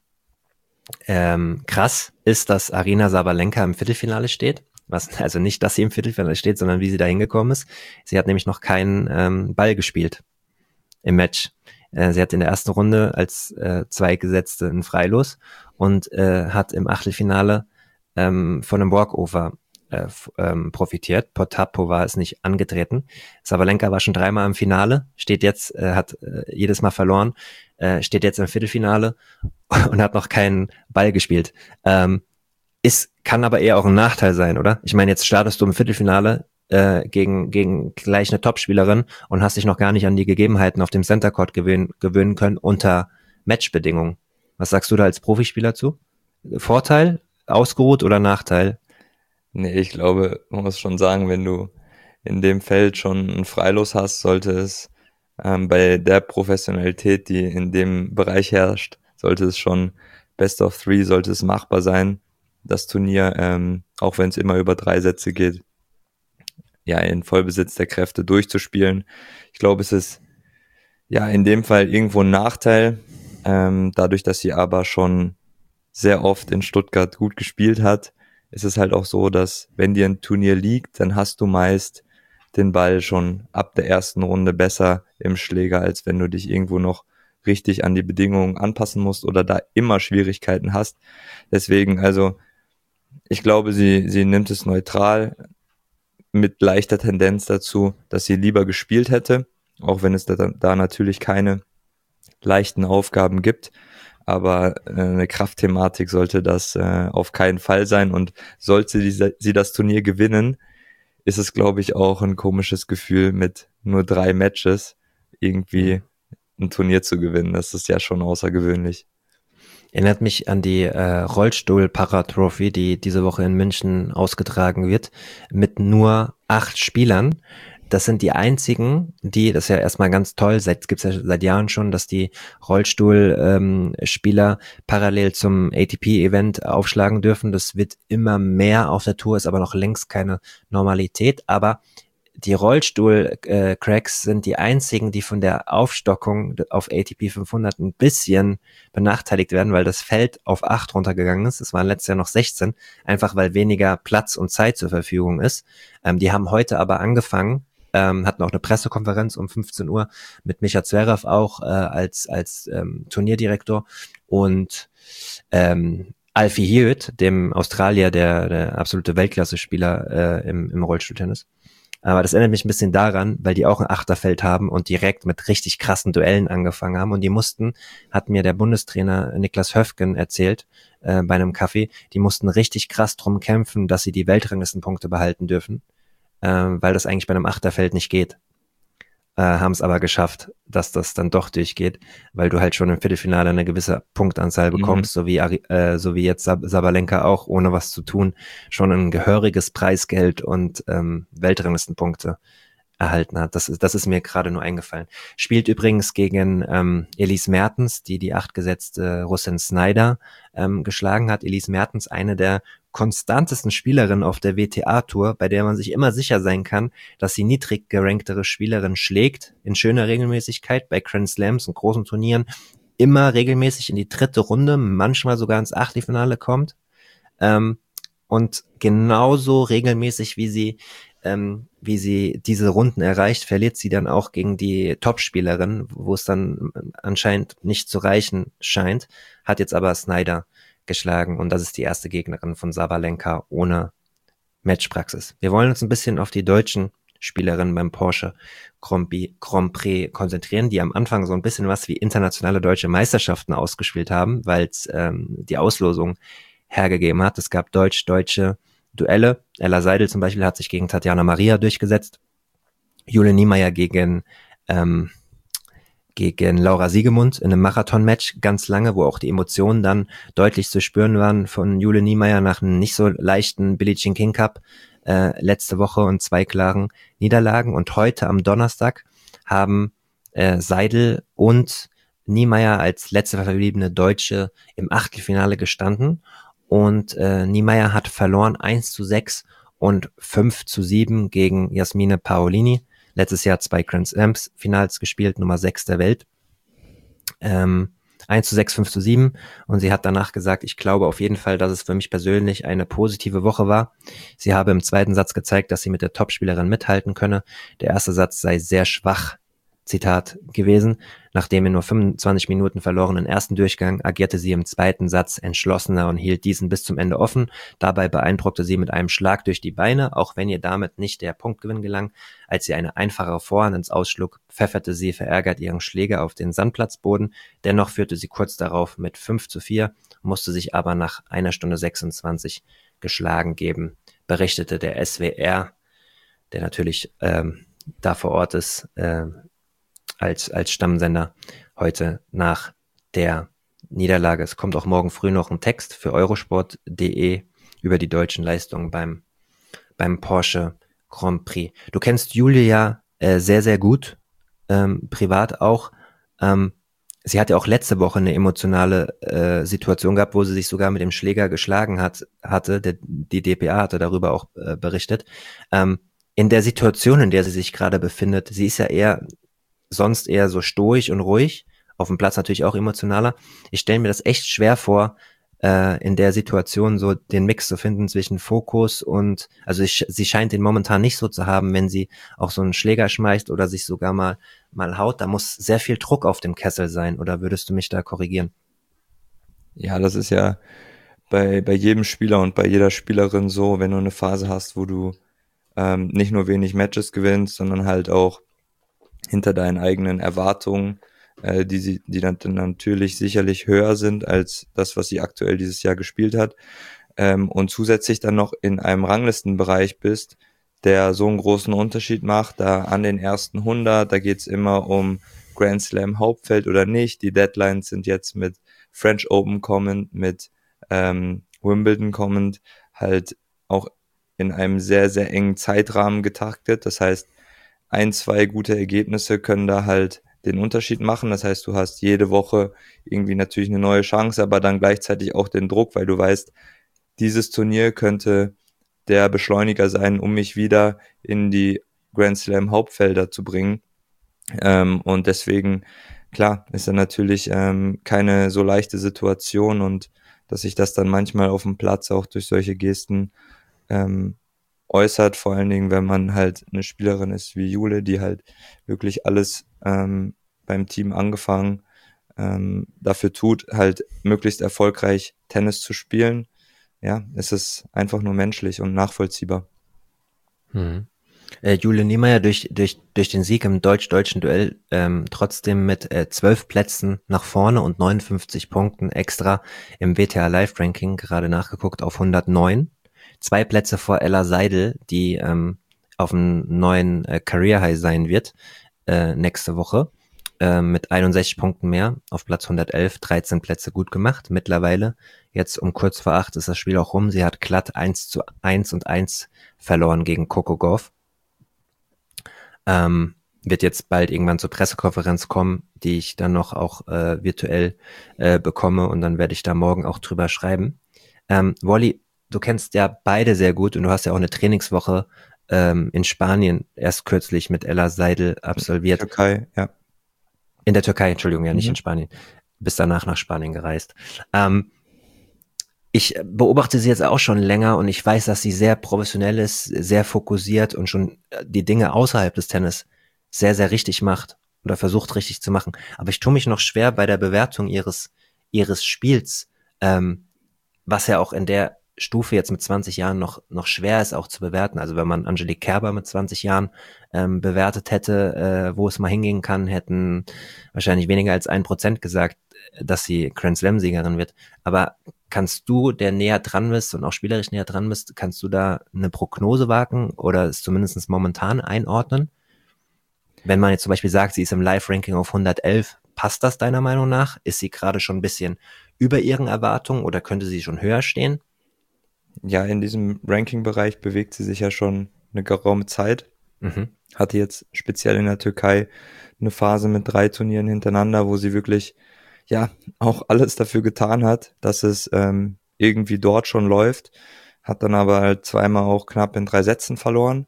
krass ist, dass Aryna Sabalenka im Viertelfinale steht. Also nicht, dass sie im Viertelfinale steht, sondern wie sie da hingekommen ist. Sie hat nämlich noch keinen Ball gespielt im Match. Sie hat in der ersten Runde als Zweitgesetzte ein Freilos und hat im Achtelfinale von einem Walkover profitiert. Potapova ist nicht angetreten. Sabalenka war schon 3-mal im Finale, steht jetzt, hat jedes Mal verloren, steht jetzt im Viertelfinale und hat noch keinen Ball gespielt. Kann aber eher auch ein Nachteil sein, oder? Ich meine, jetzt startest du im Viertelfinale gegen gleich eine Topspielerin und hast dich noch gar nicht an die Gegebenheiten auf dem Center Court gewöhnen können unter Matchbedingungen. Was sagst du da als Profispieler zu? Vorteil, ausgeruht oder Nachteil? Nee, ich glaube, man muss schon sagen, wenn du in dem Feld schon ein Freilos hast, sollte es bei der Professionalität, die in dem Bereich herrscht, sollte es schon Best of 3, sollte es machbar sein, das Turnier, auch wenn es immer über 3 Sätze geht, ja, in Vollbesitz der Kräfte durchzuspielen. Ich glaube, es ist ja in dem Fall irgendwo ein Nachteil, dadurch, dass sie aber schon sehr oft in Stuttgart gut gespielt hat, ist es halt auch so, dass wenn dir ein Turnier liegt, dann hast du meist den Ball schon ab der ersten Runde besser im Schläger, als wenn du dich irgendwo noch richtig an die Bedingungen anpassen musst oder da immer Schwierigkeiten hast. Deswegen, also ich glaube, sie nimmt es neutral mit leichter Tendenz dazu, dass sie lieber gespielt hätte, auch wenn es da natürlich keine leichten Aufgaben gibt. Aber eine Kraftthematik sollte das auf keinen Fall sein. Und sollte sie das Turnier gewinnen, ist es, glaube ich, auch ein komisches Gefühl, mit nur 3 Matches irgendwie ein Turnier zu gewinnen. Das ist ja schon außergewöhnlich. Erinnert mich an die Rollstuhl-Para-Trophy, die diese Woche in München ausgetragen wird, mit nur 8 Spielern. Das sind die einzigen, das ist ja erstmal ganz toll, gibt's ja seit Jahren schon, dass die Rollstuhl-Spieler parallel zum ATP-Event aufschlagen dürfen. Das wird immer mehr auf der Tour, ist aber noch längst keine Normalität. Aber die Rollstuhl-Cracks sind die einzigen, die von der Aufstockung auf ATP 500 ein bisschen benachteiligt werden, weil das Feld auf 8 runtergegangen ist. Es waren letztes Jahr noch 16, einfach weil weniger Platz und Zeit zur Verfügung ist. Die haben heute aber angefangen, hatten auch eine Pressekonferenz um 15 Uhr mit Micha Zverev auch als Turnierdirektor und Alfie Hewitt, dem Australier, der absolute Weltklasse-Spieler im Rollstuhltennis. Aber das erinnert mich ein bisschen daran, weil die auch ein Achterfeld haben und direkt mit richtig krassen Duellen angefangen haben. Und die mussten, hat mir der Bundestrainer Niklas Höfgen erzählt, bei einem Kaffee, die mussten richtig krass drum kämpfen, dass sie die Weltranglistenpunkte behalten dürfen, weil das eigentlich bei einem Achterfeld nicht geht. Haben es aber geschafft, dass das dann doch durchgeht, weil du halt schon im Viertelfinale eine gewisse Punktanzahl bekommst, so wie jetzt Sabalenka auch, ohne was zu tun, schon ein gehöriges Preisgeld und Weltranglistenpunkte erhalten hat. Das ist mir gerade nur eingefallen. Spielt übrigens gegen Elise Mertens, die 8 gesetzte Russin Snyder geschlagen hat. Elise Mertens, eine der konstantesten Spielerinnen auf der WTA-Tour, bei der man sich immer sicher sein kann, dass sie niedrig geranktere Spielerinnen schlägt, in schöner Regelmäßigkeit, bei Grand Slams und großen Turnieren, immer regelmäßig in die 3. Runde, manchmal sogar ins Achtelfinale kommt. Und genauso regelmäßig, wie sie diese Runden erreicht, verliert sie dann auch gegen die Topspielerin, wo es dann anscheinend nicht zu reichen scheint, hat jetzt aber Snyder geschlagen und das ist die erste Gegnerin von Sabalenka ohne Matchpraxis. Wir wollen uns ein bisschen auf die deutschen Spielerinnen beim Porsche Grand Prix konzentrieren, die am Anfang so ein bisschen was wie internationale deutsche Meisterschaften ausgespielt haben, weil es die Auslosung hergegeben hat. Es gab deutsch-deutsche Duelle. Ella Seidel zum Beispiel hat sich gegen Tatjana Maria durchgesetzt. Jule Niemeyer gegen Laura Siegemund in einem Marathon-Match ganz lange, wo auch die Emotionen dann deutlich zu spüren waren von Jule Niemeyer nach einem nicht so leichten Billie Jean King Cup letzte Woche und 2 klaren Niederlagen. Und heute am Donnerstag haben Seidel und Niemeyer als letzte verbliebene Deutsche im Achtelfinale gestanden. Und Niemeyer hat verloren 1:6 und 5:7 gegen Jasmine Paolini. Letztes Jahr 2 Grand Slams Finals gespielt, Nummer 6 der Welt. 1:6, 5:7 und sie hat danach gesagt, ich glaube auf jeden Fall, dass es für mich persönlich eine positive Woche war. Sie habe im zweiten Satz gezeigt, dass sie mit der Topspielerin mithalten könne. Der erste Satz sei sehr schwach, Zitat, gewesen. Nachdem in nur 25 Minuten verlorenen ersten Durchgang agierte sie im zweiten Satz entschlossener und hielt diesen bis zum Ende offen. Dabei beeindruckte sie mit einem Schlag durch die Beine, auch wenn ihr damit nicht der Punktgewinn gelang. Als sie eine einfache Vorhand ins Ausschlug, pfefferte sie verärgert ihren Schläger auf den Sandplatzboden. Dennoch führte sie kurz darauf mit 5:4, musste sich aber nach 1:26 geschlagen geben, berichtete der SWR, der natürlich da vor Ort ist, als Stammsender heute nach der Niederlage. Es kommt auch morgen früh noch ein Text für eurosport.de über die deutschen Leistungen beim Porsche Grand Prix. Du kennst Julia sehr, sehr gut, privat auch. Sie hatte auch letzte Woche eine emotionale Situation gehabt, wo sie sich sogar mit dem Schläger geschlagen hatte. Die dpa hatte darüber auch berichtet. In der Situation, in der sie sich gerade befindet, sie ist ja sonst eher so stoisch und ruhig, auf dem Platz natürlich auch emotionaler. Ich stelle mir das echt schwer vor, in der Situation so den Mix zu finden zwischen Fokus und, also sie scheint den momentan nicht so zu haben, wenn sie auch so einen Schläger schmeißt oder sich sogar mal haut, da muss sehr viel Druck auf dem Kessel sein, oder würdest du mich da korrigieren? Ja, das ist ja bei jedem Spieler und bei jeder Spielerin so, wenn du eine Phase hast, wo du nicht nur wenig Matches gewinnst, sondern halt auch hinter deinen eigenen Erwartungen, die dann natürlich sicherlich höher sind als das, was sie aktuell dieses Jahr gespielt hat, und zusätzlich dann noch in einem Ranglistenbereich bist, der so einen großen Unterschied macht. Da an den ersten 100, da geht's immer um Grand Slam Hauptfeld oder nicht. Die Deadlines sind jetzt mit French Open kommend, mit Wimbledon kommend, halt auch in einem sehr, sehr engen Zeitrahmen getaktet. Das heißt, ein, zwei gute Ergebnisse können da halt den Unterschied machen. Das heißt, du hast jede Woche irgendwie natürlich eine neue Chance, aber dann gleichzeitig auch den Druck, weil du weißt, dieses Turnier könnte der Beschleuniger sein, um mich wieder in die Grand Slam Hauptfelder zu bringen. Und deswegen, klar, ist dann natürlich keine so leichte Situation, und dass sich das dann manchmal auf dem Platz auch durch solche Gesten ähm, äußert, vor allen Dingen, wenn man halt eine Spielerin ist wie Jule, die halt wirklich alles beim Team angefangen dafür tut, halt möglichst erfolgreich Tennis zu spielen. Ja, es ist einfach nur menschlich und nachvollziehbar. Mhm. Jule Niemeyer durch den Sieg im deutsch-deutschen Duell trotzdem mit 12 Plätzen nach vorne und 59 Punkten extra im WTA Live Ranking, gerade nachgeguckt, auf 109. 2 Plätze vor Ella Seidel, die auf einem neuen Career High sein wird nächste Woche, mit 61 Punkten mehr auf Platz 111, 13 Plätze gut gemacht. Mittlerweile, jetzt um kurz vor 8 ist das Spiel auch rum. Sie hat glatt 1:1 und 1 verloren gegen Coco Gauff. Wird jetzt bald irgendwann zur Pressekonferenz kommen, die ich dann noch auch virtuell bekomme, und dann werde ich da morgen auch drüber schreiben. Wally, du kennst ja beide sehr gut und du hast ja auch eine Trainingswoche in Spanien erst kürzlich mit Ella Seidel absolviert. Türkei, ja. In der Türkei, Entschuldigung, ja, nicht Mhm. in Spanien. Bis danach nach Spanien gereist. Ich beobachte sie jetzt auch schon länger und ich weiß, dass sie sehr professionell ist, sehr fokussiert und schon die Dinge außerhalb des Tennis sehr, sehr richtig macht oder versucht richtig zu machen. Aber ich tue mich noch schwer bei der Bewertung ihres Spiels, was ja auch in der Stufe jetzt mit 20 Jahren noch schwer ist auch zu bewerten. Also wenn man Angelique Kerber mit 20 Jahren bewertet hätte, wo es mal hingehen kann, hätten wahrscheinlich weniger als 1% gesagt, dass sie Grand Slam-Siegerin wird. Aber kannst du, der näher dran bist und auch spielerisch näher dran bist, kannst du da eine Prognose wagen oder es zumindest momentan einordnen? Wenn man jetzt zum Beispiel sagt, sie ist im Live-Ranking auf 111, passt das deiner Meinung nach? Ist sie gerade schon ein bisschen über ihren Erwartungen oder könnte sie schon höher stehen? Ja, in diesem Ranking-Bereich bewegt sie sich ja schon eine geraume Zeit. Mhm. Hatte jetzt speziell in der Türkei eine Phase mit 3 Turnieren hintereinander, wo sie wirklich, ja, auch alles dafür getan hat, dass es irgendwie dort schon läuft. Hat dann aber halt zweimal auch knapp in 3 Sätzen verloren.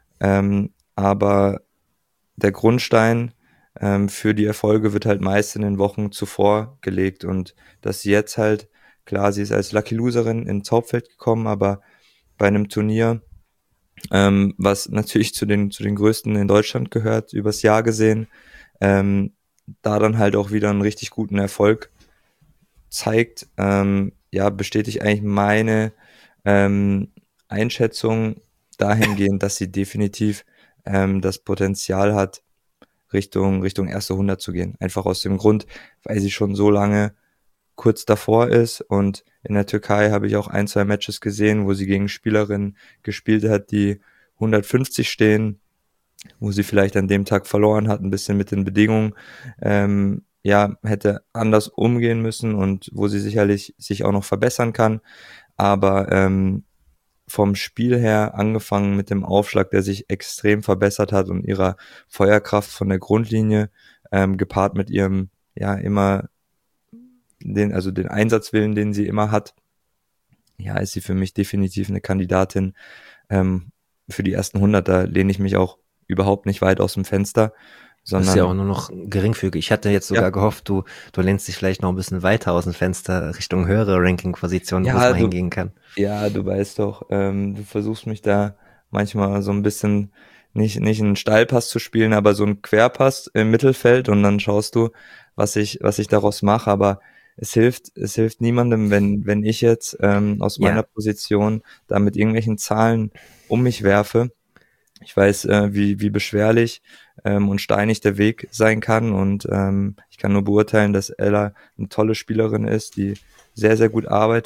Aber der Grundstein für die Erfolge wird halt meist in den Wochen zuvor gelegt, und dass sie jetzt halt, klar, sie ist als Lucky Loserin ins Hauptfeld gekommen, aber bei einem Turnier, was natürlich zu den größten in Deutschland gehört, übers Jahr gesehen, da dann halt auch wieder einen richtig guten Erfolg zeigt, ja, bestätigt eigentlich meine Einschätzung dahingehend, dass sie definitiv das Potenzial hat, Richtung erste 100 zu gehen. Einfach aus dem Grund, weil sie schon so lange kurz davor ist, und in der Türkei habe ich auch ein, zwei Matches gesehen, wo sie gegen Spielerinnen gespielt hat, die 150 stehen, wo sie vielleicht an dem Tag verloren hat, ein bisschen mit den Bedingungen, ja, hätte anders umgehen müssen und wo sie sicherlich sich auch noch verbessern kann. Aber vom Spiel her, angefangen mit dem Aufschlag, der sich extrem verbessert hat, und ihrer Feuerkraft von der Grundlinie, gepaart mit ihrem, ja, immer den Einsatzwillen, den sie immer hat, ja, ist sie für mich definitiv eine Kandidatin. Für die ersten 100, da lehne ich mich auch überhaupt nicht weit aus dem Fenster, Das ist ja auch sondern nur noch geringfügig. Ich hatte jetzt ja, sogar gehofft, du lehnst dich vielleicht noch ein bisschen weiter aus dem Fenster Richtung höhere Ranking-Positionen, wo es ja, mal hingehen kann. du weißt doch, du versuchst mich da manchmal so ein bisschen nicht einen Steilpass zu spielen, aber so einen Querpass im Mittelfeld, und dann schaust du, was ich daraus mache. Aber es hilft niemandem, wenn ich jetzt aus meiner Ja, Position da mit irgendwelchen Zahlen um mich werfe. Ich weiß, wie beschwerlich und steinig der Weg sein kann, und ich kann nur beurteilen, dass Ella eine tolle Spielerin ist, die sehr, sehr gut arbeitet,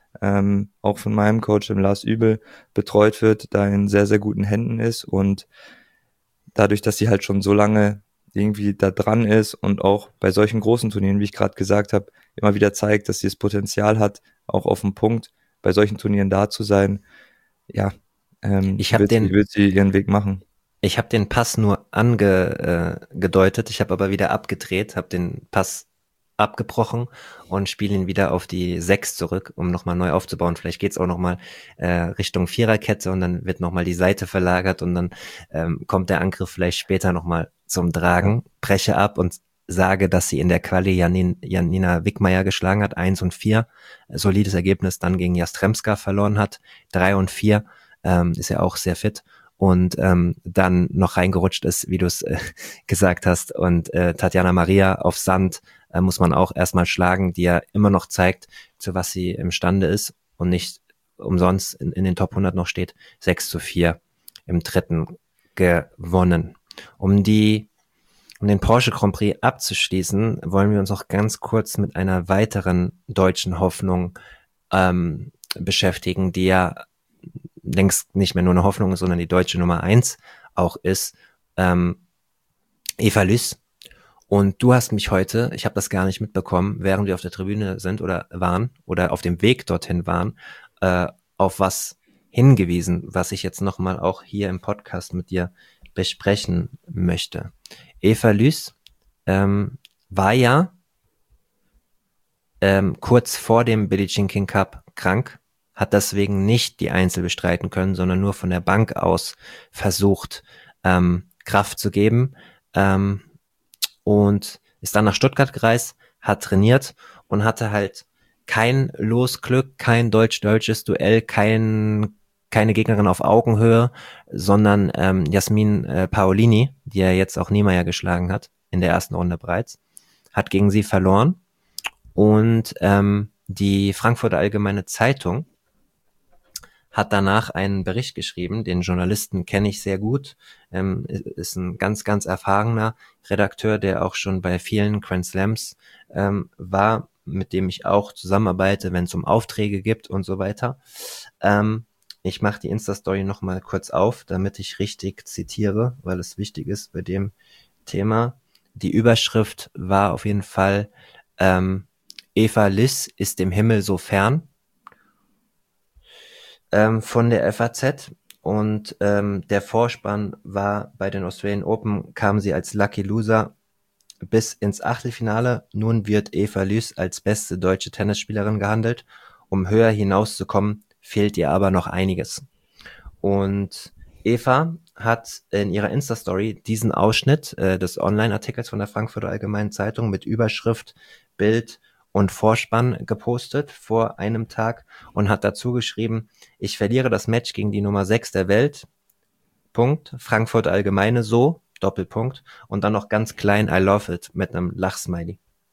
auch von meinem Coach, dem Lars Übel, betreut wird, da in sehr, sehr guten Händen ist und dadurch, dass sie halt schon so lange irgendwie da dran ist und auch bei solchen großen Turnieren, wie ich gerade gesagt habe, immer wieder zeigt, dass sie das Potenzial hat, auch auf dem Punkt bei solchen Turnieren da zu sein, ja, Ich habe wird sie ihren Weg machen. ich habe den Pass nur angedeutet, ich habe aber wieder abgedreht, habe den Pass abgebrochen und spiele ihn wieder auf die 6 zurück, um nochmal neu aufzubauen. Vielleicht geht's auch nochmal Richtung Viererkette und dann wird nochmal die Seite verlagert und dann kommt der Angriff vielleicht später nochmal zum Ja, Tragen. Breche ab und sage, dass sie in der Quali Janina Wickmeier geschlagen hat, 1 und 4. Solides Ergebnis, dann gegen Jastremska verloren hat, 3 und 4. Ist ja auch sehr fit und dann noch reingerutscht ist, wie du es gesagt hast. Und Tatjana Maria auf Sand muss man auch erstmal schlagen, die ja immer noch zeigt, zu was sie imstande ist und nicht umsonst in den Top 100 noch steht. 6 zu 4 im dritten gewonnen. Um den Porsche Grand Prix abzuschließen, wollen wir uns noch ganz kurz mit einer weiteren deutschen Hoffnung beschäftigen, die ja längst nicht mehr nur eine Hoffnung ist, sondern die deutsche Nummer 1 auch ist, Eva Lys. Und du hast mich heute, ich habe das gar nicht mitbekommen, während wir auf der Tribüne sind oder waren oder auf dem Weg dorthin waren, auf was hingewiesen, was ich jetzt nochmal auch hier im Podcast mit dir besprechen möchte. Eva Lys war ja kurz vor dem Billie Jean King Cup krank, hat deswegen nicht die Einzel bestreiten können, sondern nur von der Bank aus versucht, Kraft zu geben und ist dann nach Stuttgart gereist, hat trainiert und hatte halt kein Losglück, kein deutsches Duell, keine Gegnerin auf Augenhöhe, sondern Jasmin Paolini, die ja jetzt auch Niemeyer geschlagen hat, in der ersten Runde bereits, hat gegen sie verloren. Und die Frankfurter Allgemeine Zeitung hat danach einen Bericht geschrieben, den Journalisten kenne ich sehr gut, ist ein ganz, ganz erfahrener Redakteur, der auch schon bei vielen Grand Slams war, mit dem ich auch zusammenarbeite, wenn es um Aufträge gibt und so weiter. Ich mache die Insta-Story nochmal kurz auf, damit ich richtig zitiere, weil es wichtig ist bei dem Thema. Die Überschrift war auf jeden Fall Eva Lys ist dem Himmel so fern, von der FAZ. Und der Vorspann war bei den Australian Open, kam sie als Lucky Loser bis ins Achtelfinale. Nun wird Eva Lys als beste deutsche Tennisspielerin gehandelt. Um höher hinauszukommen, fehlt ihr aber noch einiges. Und Eva hat in ihrer Insta-Story diesen Ausschnitt des Online-Artikels von der Frankfurter Allgemeinen Zeitung mit Überschrift, Bild und Vorspann gepostet vor einem Tag und hat dazu geschrieben, ich verliere das Match gegen die Nummer 6 der Welt, Punkt, Frankfurter Allgemeine so, Doppelpunkt, und dann noch ganz klein I love it mit einem Lachsmiley.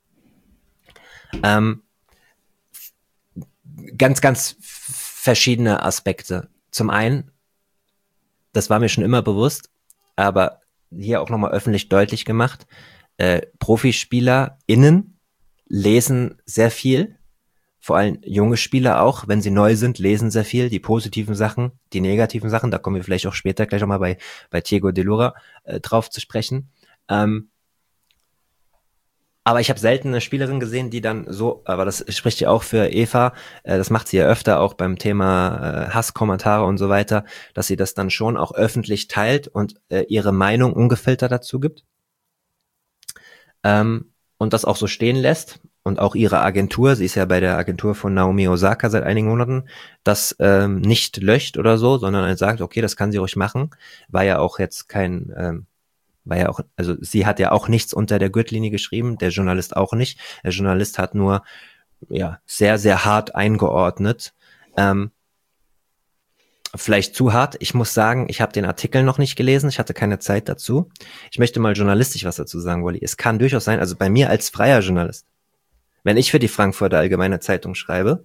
Ganz, ganz verschiedene Aspekte. Zum einen, das war mir schon immer bewusst, aber hier auch nochmal öffentlich deutlich gemacht, ProfispielerInnen lesen sehr viel, vor allem junge Spieler auch, wenn sie neu sind, lesen sehr viel, die positiven Sachen, die negativen Sachen, da kommen wir vielleicht auch später gleich nochmal bei Diego de Lura drauf zu sprechen. Aber ich habe selten eine Spielerin gesehen, die dann so, aber das spricht ja auch für Eva, das macht sie ja öfter auch beim Thema Hasskommentare und so weiter, dass sie das dann schon auch öffentlich teilt und ihre Meinung ungefiltert dazu gibt. Und das auch so stehen lässt. Und auch ihre Agentur, sie ist ja bei der Agentur von Naomi Osaka seit einigen Monaten, das nicht löscht oder so, sondern sagt, okay, das kann sie ruhig machen. War ja auch jetzt also sie hat ja auch nichts unter der Gürtellinie geschrieben, der Journalist auch nicht. Der Journalist hat nur ja sehr, sehr hart eingeordnet. Vielleicht zu hart. Ich muss sagen, ich habe den Artikel noch nicht gelesen, ich hatte keine Zeit dazu. Ich möchte mal journalistisch was dazu sagen, Wolli. Es kann durchaus sein, also bei mir als freier Journalist, wenn ich für die Frankfurter Allgemeine Zeitung schreibe,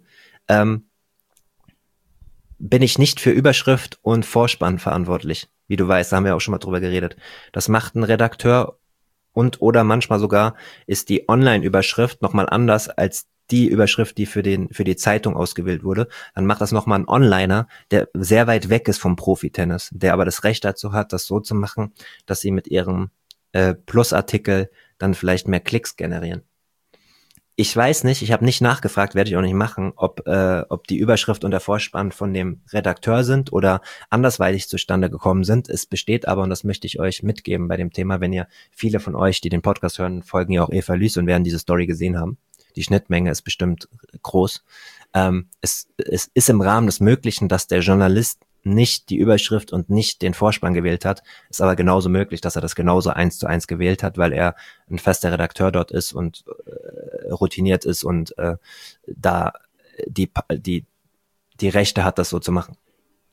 bin ich nicht für Überschrift und Vorspann verantwortlich. Wie du weißt, da haben wir auch schon mal drüber geredet. Das macht ein Redakteur und oder manchmal sogar ist die Online-Überschrift nochmal anders als die Überschrift, die für die Zeitung ausgewählt wurde, dann macht das nochmal ein Onliner, der sehr weit weg ist vom Profi-Tennis, der aber das Recht dazu hat, das so zu machen, dass sie mit ihrem Plusartikel dann vielleicht mehr Klicks generieren. Ich weiß nicht, ich habe nicht nachgefragt, werde ich auch nicht machen, ob die Überschrift und der Vorspann von dem Redakteur sind oder andersweitig zustande gekommen sind. Es besteht aber, und das möchte ich euch mitgeben bei dem Thema, wenn ihr, viele von euch, die den Podcast hören, folgen ja auch Eva Lüß und werden diese Story gesehen haben. Die Schnittmenge ist bestimmt groß. Es ist im Rahmen des Möglichen, dass der Journalist nicht die Überschrift und nicht den Vorspann gewählt hat, ist aber genauso möglich, dass er das genauso 1:1 gewählt hat, weil er ein fester Redakteur dort ist und routiniert ist und da die Rechte hat, das so zu machen.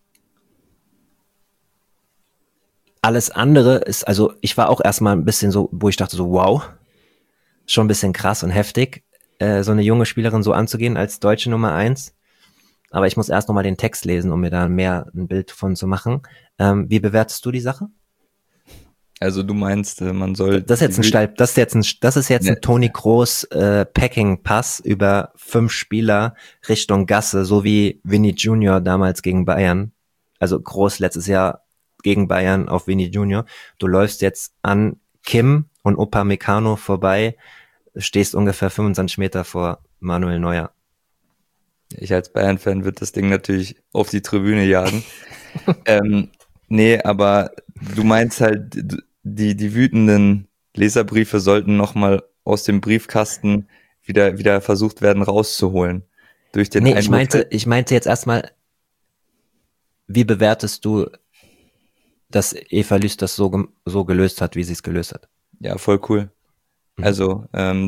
Alles andere ist, also ich war auch erstmal ein bisschen so, wo ich dachte so, wow, schon ein bisschen krass und heftig, so eine junge Spielerin so anzugehen als deutsche Nummer 1. Aber ich muss erst nochmal den Text lesen, um mir da mehr ein Bild von zu machen. Wie bewertest du die Sache? Also du meinst, man soll... Das ist jetzt ein Toni Kroos Packing-Pass über 5 Spieler Richtung Gasse, so wie Vinny Junior damals gegen Bayern. Also Kroos letztes Jahr gegen Bayern auf Vinny Junior. Du läufst jetzt an Kim und Upamecano vorbei, stehst ungefähr 25 Meter vor Manuel Neuer. Ich als Bayern-Fan würde das Ding natürlich auf die Tribüne jagen. Nee, aber du meinst halt, die wütenden Leserbriefe sollten nochmal aus dem Briefkasten wieder versucht werden rauszuholen. Durch den ich meinte jetzt erstmal, wie bewertest du, dass Eva Lüß das so gelöst hat, wie sie es gelöst hat? Ja, voll cool. Also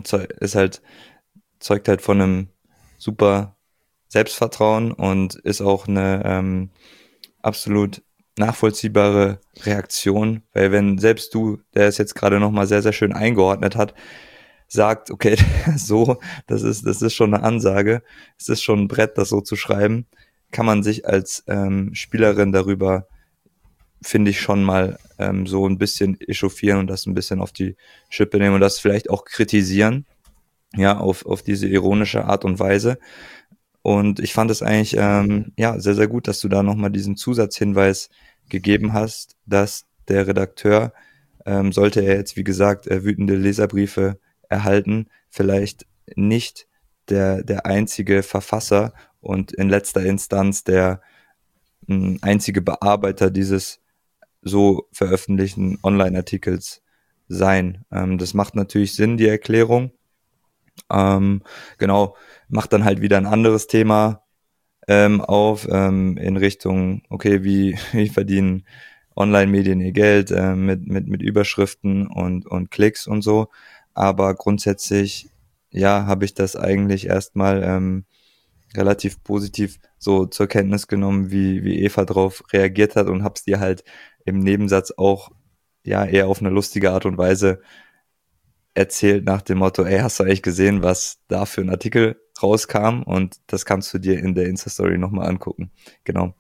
zeugt halt von einem super Selbstvertrauen und ist auch eine absolut nachvollziehbare Reaktion, weil wenn selbst du, der es jetzt gerade nochmal sehr, sehr schön eingeordnet hat, sagt, okay, so, das ist schon eine Ansage, es ist schon ein Brett, das so zu schreiben, kann man sich als Spielerin darüber, finde ich, schon mal so ein bisschen echauffieren und das ein bisschen auf die Schippe nehmen und das vielleicht auch kritisieren, ja, auf diese ironische Art und Weise. Und ich fand es eigentlich sehr, sehr gut, dass du da nochmal diesen Zusatzhinweis gegeben hast, dass der Redakteur, sollte er jetzt, wie gesagt, wütende Leserbriefe erhalten, vielleicht nicht der einzige Verfasser und in letzter Instanz der einzige Bearbeiter dieses so veröffentlichten Online-Artikels sein. Das macht natürlich Sinn, die Erklärung. Genau, macht dann halt wieder ein anderes Thema auf in Richtung, okay, wie verdienen Online-Medien ihr Geld mit Überschriften und Klicks und so. Aber grundsätzlich, ja, habe ich das eigentlich erstmal relativ positiv so zur Kenntnis genommen, wie Eva drauf reagiert hat und hab's dir halt im Nebensatz auch ja eher auf eine lustige Art und Weise erzählt nach dem Motto, ey, hast du eigentlich gesehen, was da für ein Artikel rauskam? Und das kannst du dir in der Insta-Story nochmal angucken. Genau.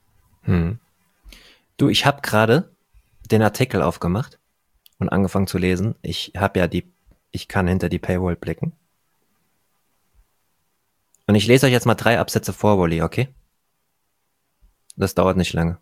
Du, ich habe gerade den Artikel aufgemacht und angefangen zu lesen. Ich kann hinter die Paywall blicken. Und ich lese euch jetzt mal 3 Absätze vor, Wolli, okay? Das dauert nicht lange.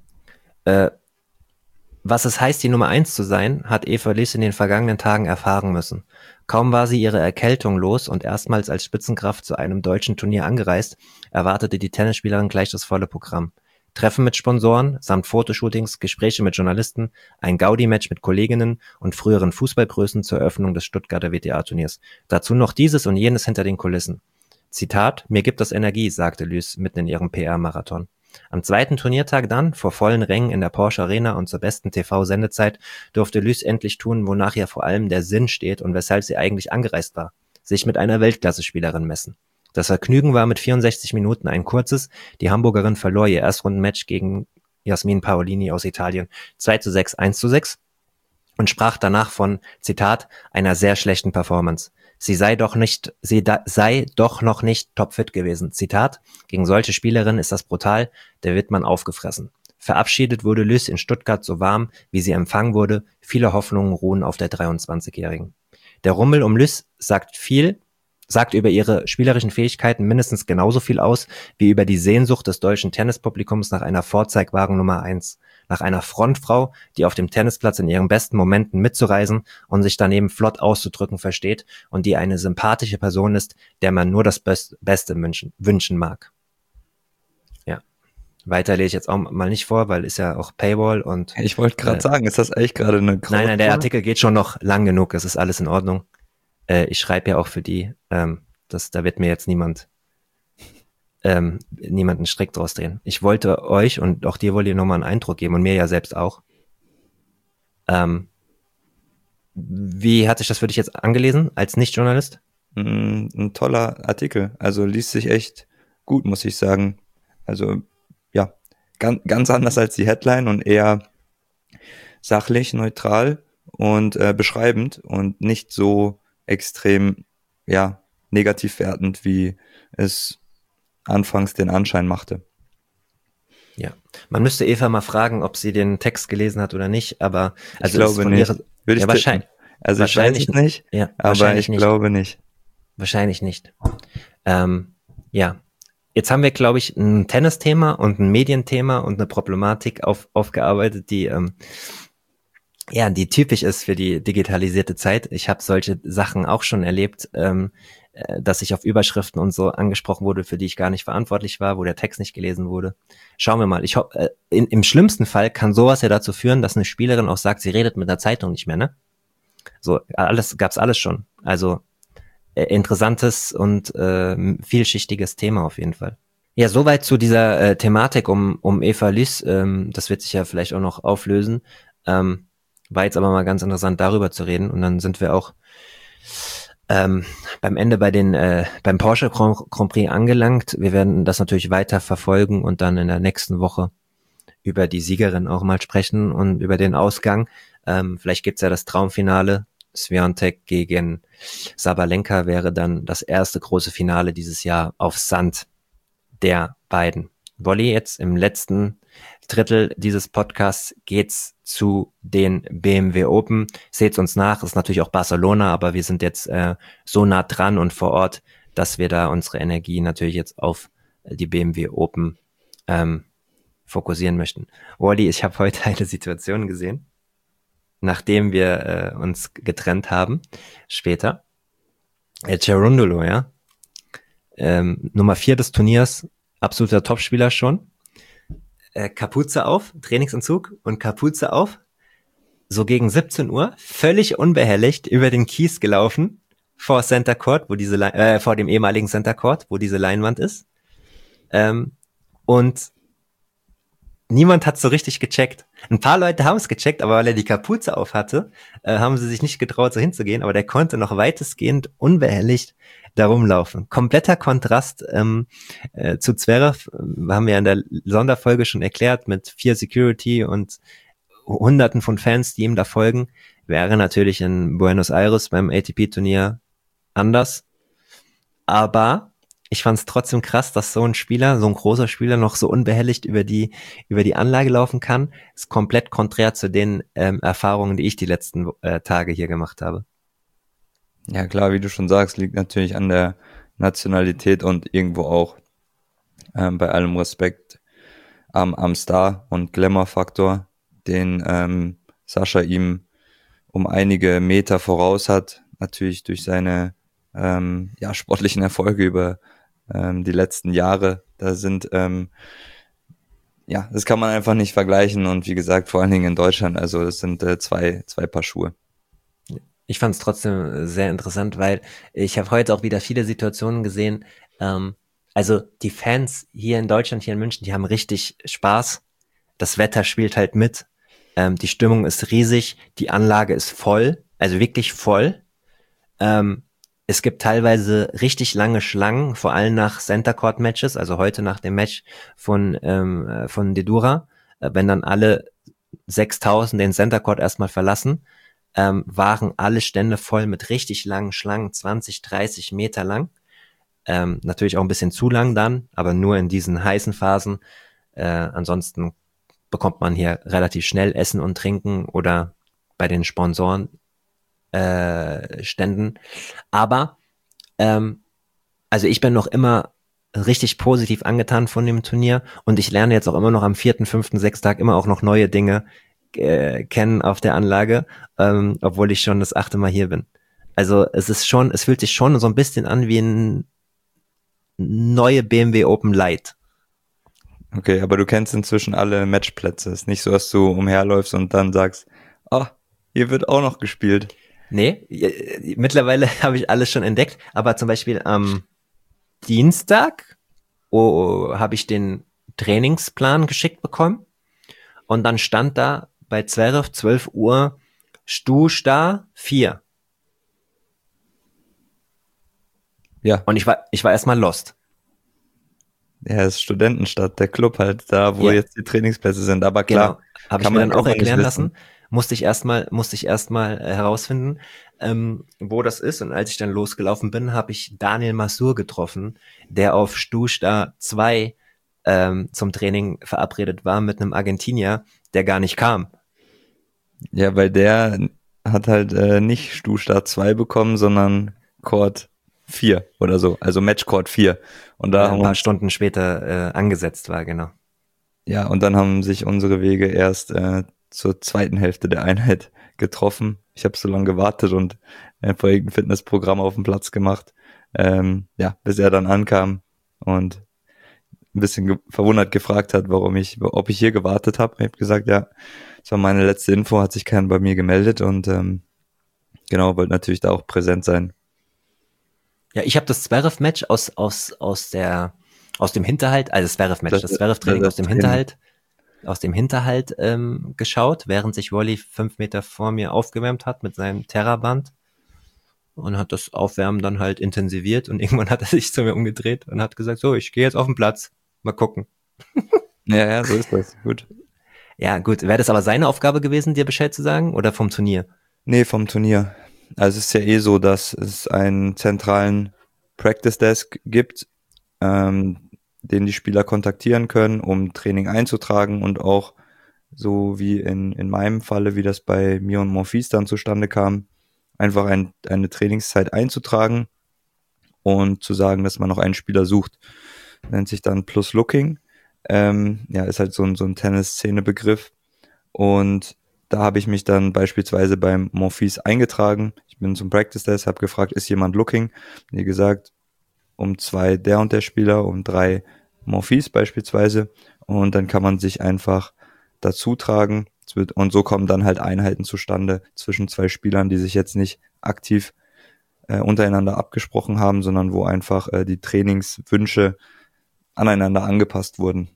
Was es heißt, die Nummer 1 zu sein, hat Eva Lüß in den vergangenen Tagen erfahren müssen. Kaum war sie ihre Erkältung los und erstmals als Spitzenkraft zu einem deutschen Turnier angereist, erwartete die Tennisspielerin gleich das volle Programm. Treffen mit Sponsoren, samt Fotoshootings, Gespräche mit Journalisten, ein Gaudi-Match mit Kolleginnen und früheren Fußballgrößen zur Eröffnung des Stuttgarter WTA-Turniers. Dazu noch dieses und jenes hinter den Kulissen. Zitat, mir gibt das Energie, sagte Lüß mitten in ihrem PR-Marathon. Am zweiten Turniertag dann, vor vollen Rängen in der Porsche Arena und zur besten TV-Sendezeit, durfte Lüß endlich tun, wonach ihr vor allem der Sinn steht und weshalb sie eigentlich angereist war. Sich mit einer Weltklasse-Spielerin messen. Das Vergnügen war mit 64 Minuten ein kurzes. Die Hamburgerin verlor ihr Erstrundenmatch gegen Jasmin Paolini aus Italien 2:6, 1:6 und sprach danach von, Zitat, einer sehr schlechten Performance. Sie sei doch noch nicht topfit gewesen. Zitat, gegen solche Spielerinnen ist das brutal, der wird man aufgefressen. Verabschiedet wurde Lüß in Stuttgart so warm, wie sie empfangen wurde. Viele Hoffnungen ruhen auf der 23-Jährigen. Der Rummel um Lüß sagt viel, sagt über ihre spielerischen Fähigkeiten mindestens genauso viel aus, wie über die Sehnsucht des deutschen Tennispublikums nach einer vorzeigbaren Nummer 1, nach einer Frontfrau, die auf dem Tennisplatz in ihren besten Momenten mitzureisen und sich daneben flott auszudrücken versteht und die eine sympathische Person ist, der man nur das Beste wünschen mag. Ja, weiter lese ich jetzt auch mal nicht vor, weil ist ja auch Paywall und... Ich wollte gerade sagen, ist das eigentlich gerade eine Grauzone? Nein, der Artikel geht schon noch lang genug, es ist alles in Ordnung. Ich schreibe ja auch für die, da wird mir jetzt niemand einen Strick draus drehen. Ich wollte euch und auch dir wollte ich nochmal einen Eindruck geben und mir ja selbst auch. Wie hat sich das für dich jetzt angelesen als Nicht-Journalist? Ein toller Artikel, also liest sich echt gut, muss ich sagen. Also ja, ganz anders als die Headline und eher sachlich, neutral und beschreibend und nicht so extrem, ja, negativ wertend, wie es anfangs den Anschein machte. Ja, man müsste Eva mal fragen, ob sie den Text gelesen hat oder nicht, aber also ich glaube nicht. Würde ich wahrscheinlich. Also wahrscheinlich ich weiß es nicht, ja, aber ich glaube nicht. Wahrscheinlich nicht. Ja, jetzt haben wir, glaube ich, ein Tennis-Thema und ein Medienthema und eine Problematik aufgearbeitet, die die typisch ist für die digitalisierte Zeit. Ich habe solche Sachen auch schon erlebt, dass ich auf Überschriften und so angesprochen wurde, für die ich gar nicht verantwortlich war, wo der Text nicht gelesen wurde. Schauen wir mal. Ich hoffe, im schlimmsten Fall kann sowas ja dazu führen, dass eine Spielerin auch sagt, sie redet mit der Zeitung nicht mehr, ne? So, gab's alles schon. Also interessantes und vielschichtiges Thema auf jeden Fall. Ja, soweit zu dieser Thematik um Eva Lys. Das wird sich ja vielleicht auch noch auflösen. War jetzt aber mal ganz interessant, darüber zu reden. Und dann sind wir auch beim Ende beim Porsche Grand Prix angelangt. Wir werden das natürlich weiter verfolgen und dann in der nächsten Woche über die Siegerin auch mal sprechen und über den Ausgang. Vielleicht gibt's ja das Traumfinale. Swiatek gegen Sabalenka wäre dann das erste große Finale dieses Jahr auf Sand der beiden. Wolli, jetzt im letzten Drittel dieses Podcasts geht's zu den BMW Open. Seht's uns nach, ist natürlich auch Barcelona, aber wir sind jetzt so nah dran und vor Ort, dass wir da unsere Energie natürlich jetzt auf die BMW Open fokussieren möchten. Wolli, ich habe heute eine Situation gesehen, nachdem wir uns getrennt haben, später. Cerundolo, ja. Nummer 4 des Turniers, absoluter Topspieler schon. Kapuze auf, Trainingsanzug und Kapuze auf. So gegen 17 Uhr, völlig unbehelligt über den Kies gelaufen, vor Center Court, wo vor dem ehemaligen Center Court, wo diese Leinwand ist. Und niemand hat so richtig gecheckt. Ein paar Leute haben es gecheckt, aber weil er die Kapuze auf hatte, haben sie sich nicht getraut, so hinzugehen. Aber der konnte noch weitestgehend unbehelligt da rumlaufen. Kompletter Kontrast zu Zverev, haben wir in der Sonderfolge schon erklärt, mit 4 Security und Hunderten von Fans, die ihm da folgen. Wäre natürlich in Buenos Aires beim ATP-Turnier anders. Aber ich fand es trotzdem krass, dass so ein Spieler, so ein großer Spieler noch so unbehelligt über die Anlage laufen kann. Ist komplett konträr zu den Erfahrungen, die ich die letzten Tage hier gemacht habe. Ja klar, wie du schon sagst, liegt natürlich an der Nationalität und irgendwo auch bei allem Respekt am Star- und Glamour-Faktor, den Sascha ihm um einige Meter voraus hat, natürlich durch seine sportlichen Erfolge über die letzten Jahre. Da sind das kann man einfach nicht vergleichen und wie gesagt, vor allen Dingen in Deutschland, also das sind zwei Paar Schuhe. Ich fand es trotzdem sehr interessant, weil ich habe heute auch wieder viele Situationen gesehen. Also die Fans hier in Deutschland, hier in München, die haben richtig Spaß. Das Wetter spielt halt mit. Die Stimmung ist riesig. Die Anlage ist voll, also wirklich voll. Es gibt teilweise richtig lange Schlangen, vor allem nach Center Court Matches, also heute nach dem Match von Dedura, wenn dann alle 6.000 den Center Court erstmal verlassen, waren alle Stände voll mit richtig langen Schlangen, 20, 30 Meter lang. Natürlich auch ein bisschen zu lang dann, aber nur in diesen heißen Phasen. Ansonsten bekommt man hier relativ schnell Essen und Trinken oder bei den Sponsoren Ständen. Aber Ähm, also ich bin noch immer richtig positiv angetan von dem Turnier und ich lerne jetzt auch immer noch am 4., 5., 6. Tag immer auch noch neue Dinge kennen auf der Anlage, obwohl ich schon das 8. Mal hier bin. Also es fühlt sich schon so ein bisschen an wie ein neue BMW Open Light. Okay, aber du kennst inzwischen alle Matchplätze. Ist nicht so, dass du umherläufst und dann sagst, ah, hier wird auch noch gespielt. Nee, mittlerweile habe ich alles schon entdeckt, aber zum Beispiel am Dienstag habe ich den Trainingsplan geschickt bekommen und dann stand da bei 12 Uhr Stu-Star 4. Ja, Und ich war erstmal lost. ja, ist Studentenstadt, der Club halt da, wo Ja, jetzt die Trainingsplätze sind. Aber klar, genau. Habe ich mir dann kann auch man nicht erklären wissen. lassen. Musste ich erstmal herausfinden, wo das ist. Und als ich dann losgelaufen bin, habe ich Daniel Masur getroffen, der auf Stu-Star 2 zum Training verabredet war mit einem Argentinier, der gar nicht kam. Ja, weil der hat halt nicht Stu-Start 2 bekommen, sondern Court 4 oder so. Also Match Court 4. Und Weil da er haben ein paar uns, Stunden später angesetzt war, genau. ja, und dann haben sich unsere Wege erst zur zweiten Hälfte der Einheit getroffen. Ich habe so lange gewartet und vor irgendein Fitnessprogramm auf dem Platz gemacht. Ja, bis er dann ankam und ein bisschen verwundert gefragt hat, ob ich hier gewartet habe. Ich habe gesagt, ja, das war meine letzte Info, hat sich keiner bei mir gemeldet und genau, wollte natürlich da auch präsent sein. Ja, ich habe das Zverev-Match aus dem Hinterhalt, also das Zverev-Match, das Zverev-Training Das Training. aus dem Hinterhalt geschaut, während sich Wolli 5 Meter vor mir aufgewärmt hat mit seinem Terraband und hat das Aufwärmen dann halt intensiviert und irgendwann hat er sich zu mir umgedreht und hat gesagt, so, ich gehe jetzt auf den Platz, mal gucken. Ja, ja, so ist das. Gut. Ja, gut, wäre das aber seine Aufgabe gewesen, dir Bescheid zu sagen oder vom Turnier? Nee, vom Turnier. Also es ist ja eh so, dass es einen zentralen Practice Desk gibt, den die Spieler kontaktieren können, um Training einzutragen und auch so wie in meinem Falle, wie das bei mir und Monfils dann zustande kam, einfach eine Trainingszeit einzutragen und zu sagen, dass man noch einen Spieler sucht. Nennt sich dann Plus Looking. Ja, ist halt so ein Tennis-Szene-Begriff. Und da habe ich mich dann beispielsweise beim Monfils eingetragen. Ich bin zum Practice Test, habe gefragt, ist jemand looking? Wie gesagt, um 2 der und der Spieler, um 3 Monfils beispielsweise. Und dann kann man sich einfach dazu tragen. Und so kommen dann halt Einheiten zustande zwischen 2 Spielern, die sich jetzt nicht aktiv untereinander abgesprochen haben, sondern wo einfach die Trainingswünsche aneinander angepasst wurden.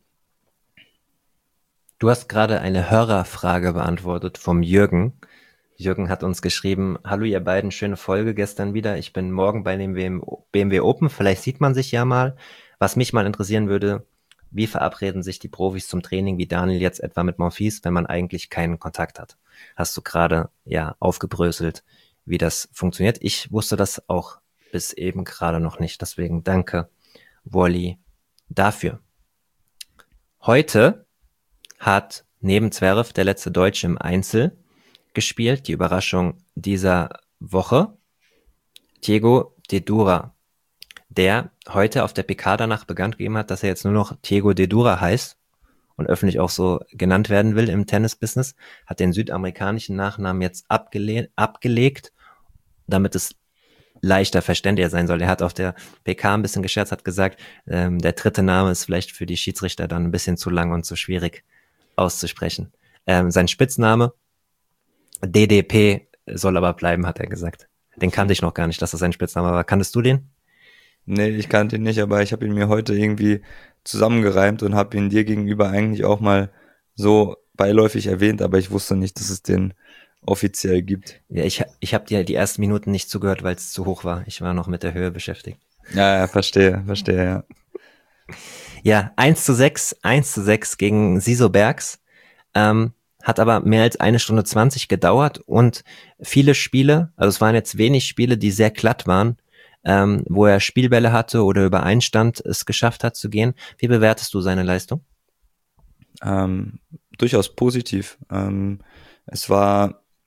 Du hast gerade eine Hörerfrage beantwortet vom Jürgen. Jürgen hat uns geschrieben, hallo ihr beiden, schöne Folge gestern wieder. Ich bin morgen bei dem BMW Open, vielleicht sieht man sich ja mal. Was mich mal interessieren würde, wie verabreden sich die Profis zum Training, wie Daniel jetzt etwa mit Monfils, wenn man eigentlich keinen Kontakt hat? Hast du gerade ja aufgebröselt, wie das funktioniert. Ich wusste das auch bis eben gerade noch nicht, deswegen danke, Wally, dafür. Heute hat neben Zverev der letzte Deutsche im Einzel gespielt, die Überraschung dieser Woche, Diego Dedura, der heute auf der PK danach bekannt gegeben hat, dass er jetzt nur noch Diego Dedura heißt und öffentlich auch so genannt werden will im Tennis-Business, hat den südamerikanischen Nachnamen jetzt abgelegt, damit es leichter verständlicher sein soll. Er hat auf der PK ein bisschen gescherzt, hat gesagt, der dritte Name ist vielleicht für die Schiedsrichter dann ein bisschen zu lang und zu schwierig auszusprechen. Sein Spitzname DDP soll aber bleiben, hat er gesagt. Den kannte ich noch gar nicht, dass das sein Spitzname war. Kanntest du den? Nee, ich kannte ihn nicht, aber ich habe ihn mir heute irgendwie zusammengereimt und habe ihn dir gegenüber eigentlich auch mal so beiläufig erwähnt, aber ich wusste nicht, dass es den offiziell gibt. Ja, ich habe dir die ersten Minuten nicht zugehört, weil es zu hoch war. Ich war noch mit der Höhe beschäftigt. Ja, ja, verstehe, ja. Ja, 1:6 gegen Siso Bergs. Hat aber mehr als 1 Stunde 20 gedauert und viele Spiele, also es waren jetzt wenig Spiele, die sehr glatt waren, wo er Spielbälle hatte oder über Einstand es geschafft hat zu gehen. Wie bewertest du seine Leistung? Durchaus positiv. Es war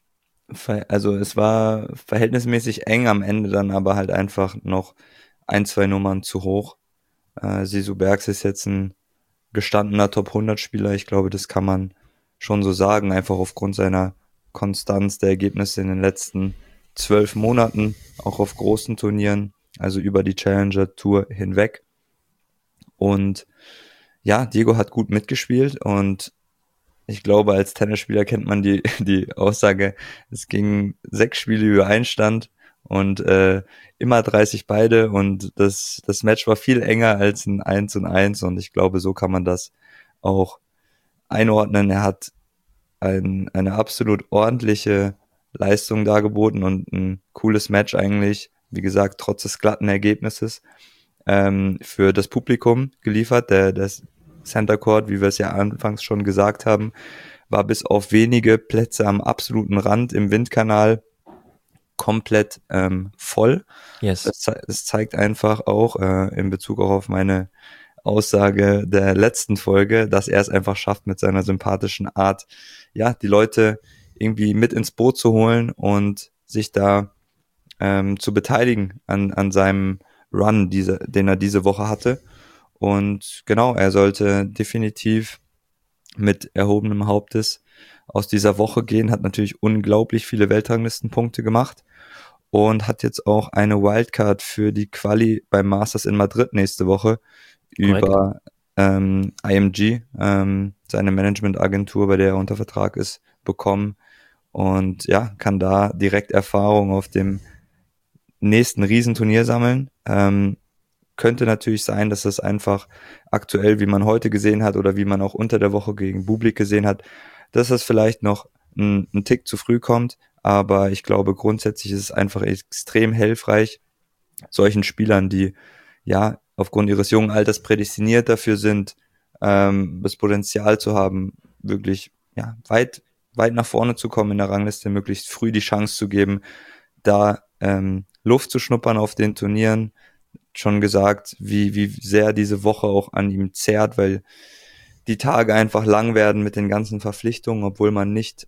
Also es war verhältnismäßig eng am Ende, dann aber halt einfach noch ein, zwei Nummern zu hoch. Sisu Bergs ist jetzt ein gestandener Top-100-Spieler. Ich glaube, das kann man schon so sagen, einfach aufgrund seiner Konstanz der Ergebnisse in den letzten 12 Monaten, auch auf großen Turnieren, also über die Challenger Tour hinweg. Und ja, Diego hat gut mitgespielt und ich glaube, als Tennisspieler kennt man die Aussage, es ging 6 Spiele über Einstand und immer 30 beide und das Match war viel enger als ein 1:1 und ich glaube, so kann man das auch einordnen. Er hat eine absolut ordentliche Leistung dargeboten und ein cooles Match eigentlich, wie gesagt, trotz des glatten Ergebnisses für das Publikum geliefert. Das Center Court, wie wir es ja anfangs schon gesagt haben, war bis auf wenige Plätze am absoluten Rand im Windkanal komplett voll. Yes. Das zeigt einfach auch in Bezug auch auf meine Aussage der letzten Folge, dass er es einfach schafft, mit seiner sympathischen Art, ja, die Leute irgendwie mit ins Boot zu holen und sich da zu beteiligen an seinem Run, den er diese Woche hatte. Und genau, er sollte definitiv mit erhobenem Hauptes aus dieser Woche gehen, hat natürlich unglaublich viele Weltranglistenpunkte gemacht und hat jetzt auch eine Wildcard für die Quali beim Masters in Madrid nächste Woche Korrekt. über IMG, seine Managementagentur, bei der er unter Vertrag ist, bekommen und ja, kann da direkt Erfahrung auf dem nächsten Riesenturnier sammeln. Könnte natürlich sein, dass das einfach aktuell, wie man heute gesehen hat oder wie man auch unter der Woche gegen Bublik gesehen hat, dass das vielleicht noch ein Tick zu früh kommt. Aber ich glaube, grundsätzlich ist es einfach extrem hilfreich, solchen Spielern, die ja aufgrund ihres jungen Alters prädestiniert dafür sind, das Potenzial zu haben, wirklich ja weit nach vorne zu kommen in der Rangliste, möglichst früh die Chance zu geben, da Luft zu schnuppern auf den Turnieren. Schon gesagt, wie sehr diese Woche auch an ihm zerrt, weil die Tage einfach lang werden mit den ganzen Verpflichtungen, obwohl man nicht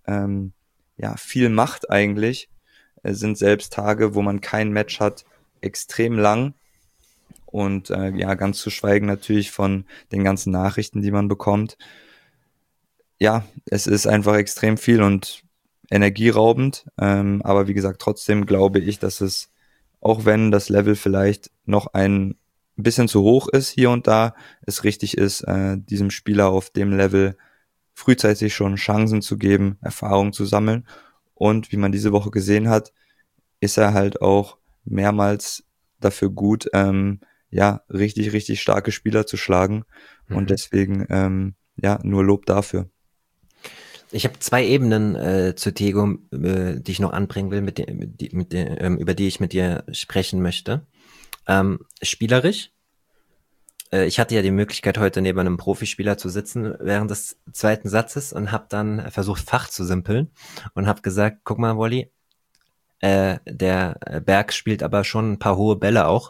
ja viel macht eigentlich. Es sind selbst Tage, wo man kein Match hat, extrem lang. Und ja, ganz zu schweigen natürlich von den ganzen Nachrichten, die man bekommt. Ja, es ist einfach extrem viel und energieraubend. Aber wie gesagt, trotzdem glaube ich, dass es, auch wenn das Level vielleicht noch ein bisschen zu hoch ist hier und da, es richtig ist, diesem Spieler auf dem Level frühzeitig schon Chancen zu geben, Erfahrung zu sammeln. Und wie man diese Woche gesehen hat, ist er halt auch mehrmals dafür gut, ja, richtig starke Spieler zu schlagen. Und deswegen, ja, nur Lob dafür. Ich habe 2 Ebenen zu Diego, die ich noch anbringen will, über die ich mit dir sprechen möchte. Spielerisch. Ich hatte ja die Möglichkeit, heute neben einem Profispieler zu sitzen während des zweiten Satzes und habe dann versucht, Fach zu simpeln und habe gesagt, guck mal, Wolli, der Berg spielt aber schon ein paar hohe Bälle auch,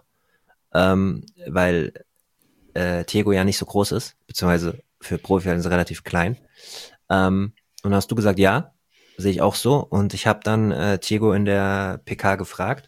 weil Diego ja nicht so groß ist, beziehungsweise für Profi ist er relativ klein. Und dann hast du gesagt, ja, sehe ich auch so. Und ich habe dann Diego in der PK gefragt.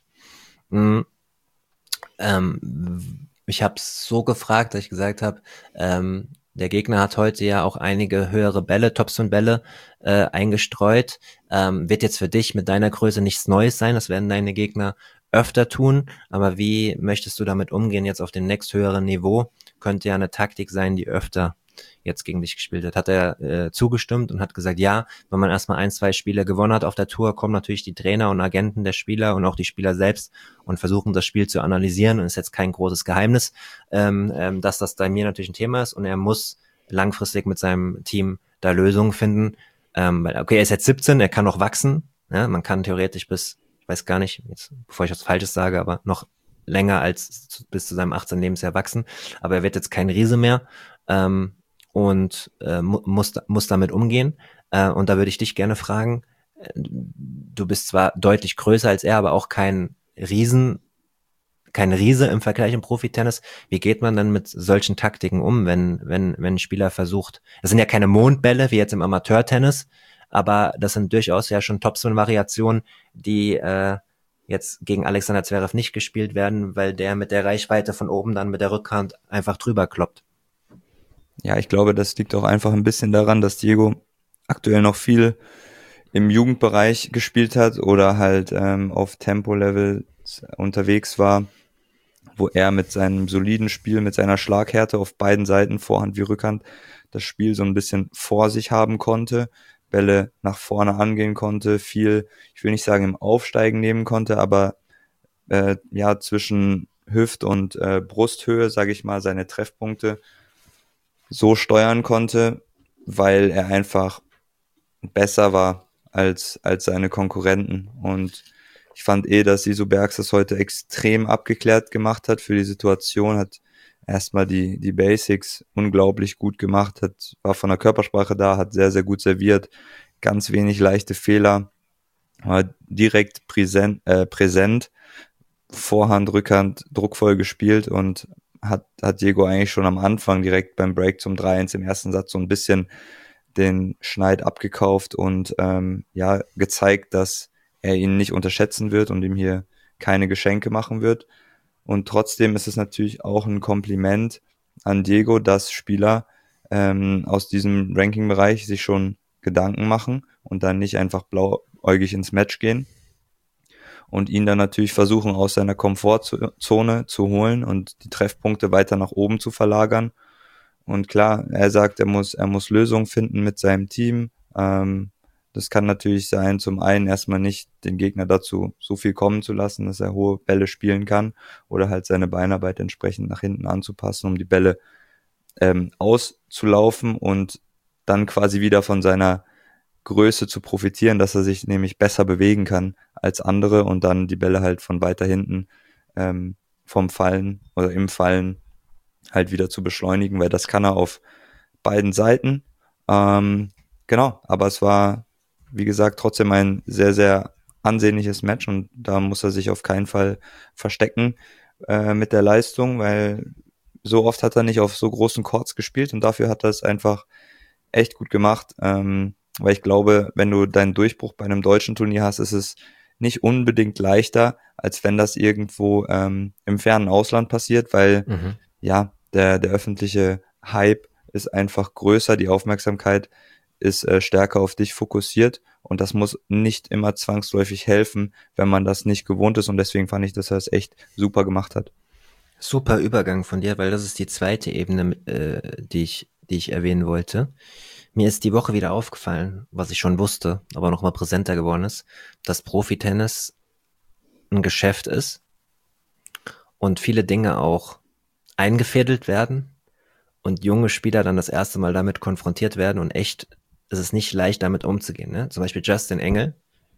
Ich habe es so gefragt, dass ich gesagt habe, der Gegner hat heute ja auch einige höhere Bälle, Topspin-Bälle eingestreut. Wird jetzt für dich mit deiner Größe nichts Neues sein, das werden deine Gegner öfter tun. Aber wie möchtest du damit umgehen jetzt auf dem nächsthöheren Niveau? Könnte ja eine Taktik sein, die öfter jetzt gegen dich gespielt hat er zugestimmt und hat gesagt, ja, wenn man erstmal 1, 2 Spiele gewonnen hat auf der Tour, kommen natürlich die Trainer und Agenten der Spieler und auch die Spieler selbst und versuchen das Spiel zu analysieren und ist jetzt kein großes Geheimnis, dass das bei mir natürlich ein Thema ist und er muss langfristig mit seinem Team da Lösungen finden, weil, okay, er ist jetzt 17, er kann noch wachsen, ja, man kann theoretisch bis, ich weiß gar nicht, jetzt, bevor ich was Falsches sage, aber noch länger als bis zu seinem 18. Lebensjahr wachsen, aber er wird jetzt kein Riese mehr, und muss damit umgehen. Und da würde ich dich gerne fragen, du bist zwar deutlich größer als er, aber auch kein Riese im Vergleich im Profitennis. Wie geht man dann mit solchen Taktiken um, wenn ein Spieler versucht, das sind ja keine Mondbälle wie jetzt im Amateurtennis, aber das sind durchaus ja schon Topspin-Variationen, die jetzt gegen Alexander Zverev nicht gespielt werden, weil der mit der Reichweite von oben dann mit der Rückhand einfach drüber kloppt. Ja, ich glaube, das liegt auch einfach ein bisschen daran, dass Diego aktuell noch viel im Jugendbereich gespielt hat oder halt auf Tempo-Level unterwegs war, wo er mit seinem soliden Spiel, mit seiner Schlaghärte auf beiden Seiten, Vorhand wie Rückhand, das Spiel so ein bisschen vor sich haben konnte, Bälle nach vorne angehen konnte, viel, ich will nicht sagen im Aufsteigen nehmen konnte, aber ja zwischen Hüft- und Brusthöhe, sage ich mal, seine Treffpunkte so steuern konnte, weil er einfach besser war als seine Konkurrenten. Und ich fand dass Siso Bergs das heute extrem abgeklärt gemacht hat für die Situation, hat erstmal die Basics unglaublich gut gemacht, war von der Körpersprache da, hat sehr, sehr gut serviert, ganz wenig leichte Fehler, war direkt präsent, Vorhand, Rückhand druckvoll gespielt und hat Diego eigentlich schon am Anfang direkt beim Break zum 3-1 im ersten Satz so ein bisschen den Schneid abgekauft und ja gezeigt, dass er ihn nicht unterschätzen wird und ihm hier keine Geschenke machen wird. Und trotzdem ist es natürlich auch ein Kompliment an Diego, dass Spieler aus diesem Ranking-Bereich sich schon Gedanken machen und dann nicht einfach blauäugig ins Match gehen und ihn dann natürlich versuchen, aus seiner Komfortzone zu holen und die Treffpunkte weiter nach oben zu verlagern. Und klar, er sagt, er muss Lösungen finden mit seinem Team. Das kann natürlich sein, zum einen erstmal nicht den Gegner dazu so viel kommen zu lassen, dass er hohe Bälle spielen kann oder halt seine Beinarbeit entsprechend nach hinten anzupassen, um die Bälle auszulaufen und dann quasi wieder von seiner Größe zu profitieren, dass er sich nämlich besser bewegen kann als andere und dann die Bälle halt von weiter hinten vom Fallen oder im Fallen halt wieder zu beschleunigen, weil das kann er auf beiden Seiten. Genau, aber es war, wie gesagt, trotzdem ein sehr, sehr ansehnliches Match und da muss er sich auf keinen Fall verstecken mit der Leistung, weil so oft hat er nicht auf so großen Courts gespielt und dafür hat er es einfach echt gut gemacht, weil ich glaube, wenn du deinen Durchbruch bei einem deutschen Turnier hast, ist es nicht unbedingt leichter, als wenn das irgendwo im fernen Ausland passiert, weil ja, der öffentliche Hype ist einfach größer, die Aufmerksamkeit ist stärker auf dich fokussiert und das muss nicht immer zwangsläufig helfen, wenn man das nicht gewohnt ist und deswegen fand ich, dass er es echt super gemacht hat. Super Übergang von dir, weil das ist die zweite Ebene, die ich erwähnen wollte. Mir ist die Woche wieder aufgefallen, was ich schon wusste, aber noch mal präsenter geworden ist, dass Profi-Tennis ein Geschäft ist und viele Dinge auch eingefädelt werden und junge Spieler dann das erste Mal damit konfrontiert werden und echt, es ist nicht leicht damit umzugehen. Ne? Zum Beispiel Justin Engel,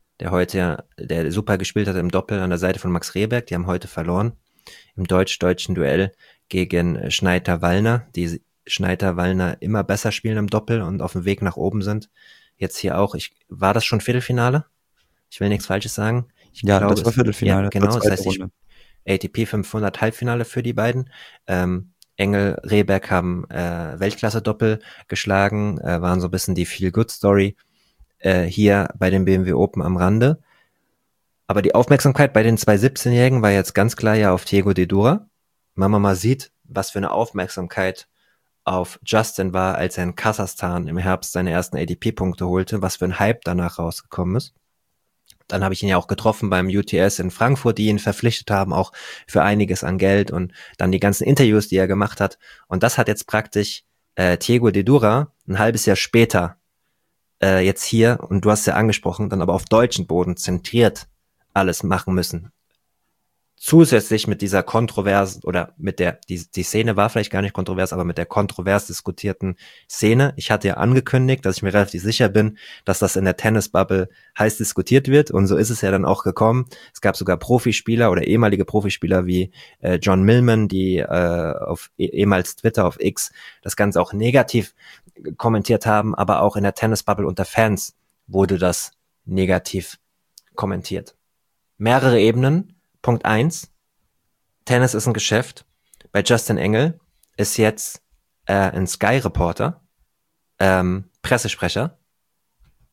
der super gespielt hat im Doppel an der Seite von Max Rehberg, die haben heute verloren im deutsch-deutschen Duell gegen Schneider-Wallner, die Schneider-Wallner immer besser spielen im Doppel und auf dem Weg nach oben sind. Jetzt hier auch, war das schon Viertelfinale? Ich will nichts Falsches sagen. Ich Ja, glaube, das war ja, Viertelfinale, war genau, das zweite heißt, Runde. ATP 500 Halbfinale für die beiden. Engel, Rehberg haben Weltklasse-Doppel geschlagen, waren so ein bisschen die Feel-Good-Story hier bei den BMW Open am Rande. Aber die Aufmerksamkeit bei den zwei 17-Jährigen war jetzt ganz klar ja auf Diego de Dura. Wenn man mal sieht, was für eine Aufmerksamkeit auf Justin war, als er in Kasachstan im Herbst seine ersten ATP-Punkte holte, was für ein Hype danach rausgekommen ist. Dann habe ich ihn ja auch getroffen beim UTS in Frankfurt, die ihn verpflichtet haben, auch für einiges an Geld und dann die ganzen Interviews, die er gemacht hat. Und das hat jetzt praktisch Diego de Dura ein halbes Jahr später jetzt hier, und du hast ja angesprochen, dann aber auf deutschen Boden zentriert alles machen müssen. Zusätzlich mit dieser kontroversen oder mit die Szene war vielleicht gar nicht kontrovers, aber mit der kontrovers diskutierten Szene. Ich hatte ja angekündigt, dass ich mir relativ sicher bin, dass das in der Tennisbubble heiß diskutiert wird und so ist es ja dann auch gekommen. Es gab sogar Profispieler oder ehemalige Profispieler wie John Millman, die auf ehemals Twitter, auf X, das Ganze auch negativ kommentiert haben, aber auch in der Tennisbubble unter Fans wurde das negativ kommentiert. Mehrere Ebenen. Punkt 1, Tennis ist ein Geschäft. Bei Justin Engel ist jetzt ein Sky-Reporter, Pressesprecher,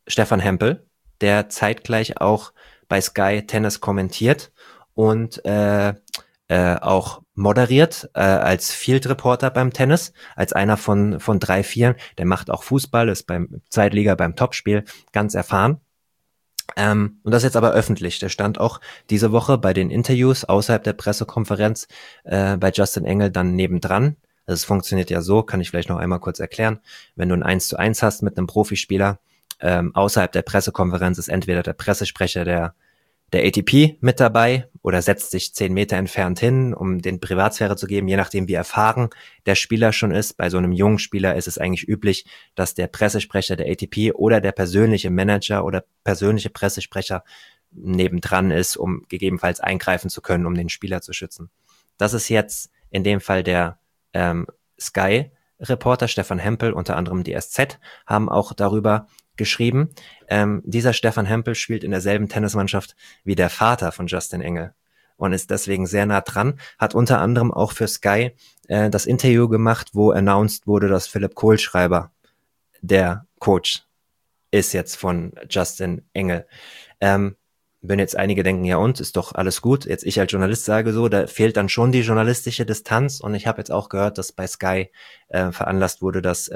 Stefan Hempel, der zeitgleich auch bei Sky Tennis kommentiert und auch moderiert als Field Reporter beim Tennis, als einer von 3, 4. Der macht auch Fußball, ist beim Zweitliga, beim Topspiel ganz erfahren. Und das ist jetzt aber öffentlich. Der stand auch diese Woche bei den Interviews außerhalb der Pressekonferenz bei Justin Engel dann nebendran. Also es funktioniert ja so, kann ich vielleicht noch einmal kurz erklären. Wenn du ein 1:1 hast mit einem Profispieler, außerhalb der Pressekonferenz ist entweder der Pressesprecher der ATP mit dabei oder setzt sich 10 Meter entfernt hin, um den Privatsphäre zu geben, je nachdem wie erfahren der Spieler schon ist. Bei so einem jungen Spieler ist es eigentlich üblich, dass der Pressesprecher der ATP oder der persönliche Manager oder persönliche Pressesprecher nebendran ist, um gegebenenfalls eingreifen zu können, um den Spieler zu schützen. Das ist jetzt in dem Fall der Sky-Reporter Stefan Hempel, unter anderem die SZ, haben auch darüber geschrieben. Dieser Stefan Hempel spielt in derselben Tennismannschaft wie der Vater von Justin Engel und ist deswegen sehr nah dran, hat unter anderem auch für Sky das Interview gemacht, wo announced wurde, dass Philipp Kohlschreiber der Coach ist jetzt von Justin Engel. Wenn jetzt einige denken, ja und, ist doch alles gut, jetzt ich als Journalist sage so, da fehlt dann schon die journalistische Distanz und ich habe jetzt auch gehört, dass bei Sky veranlasst wurde, dass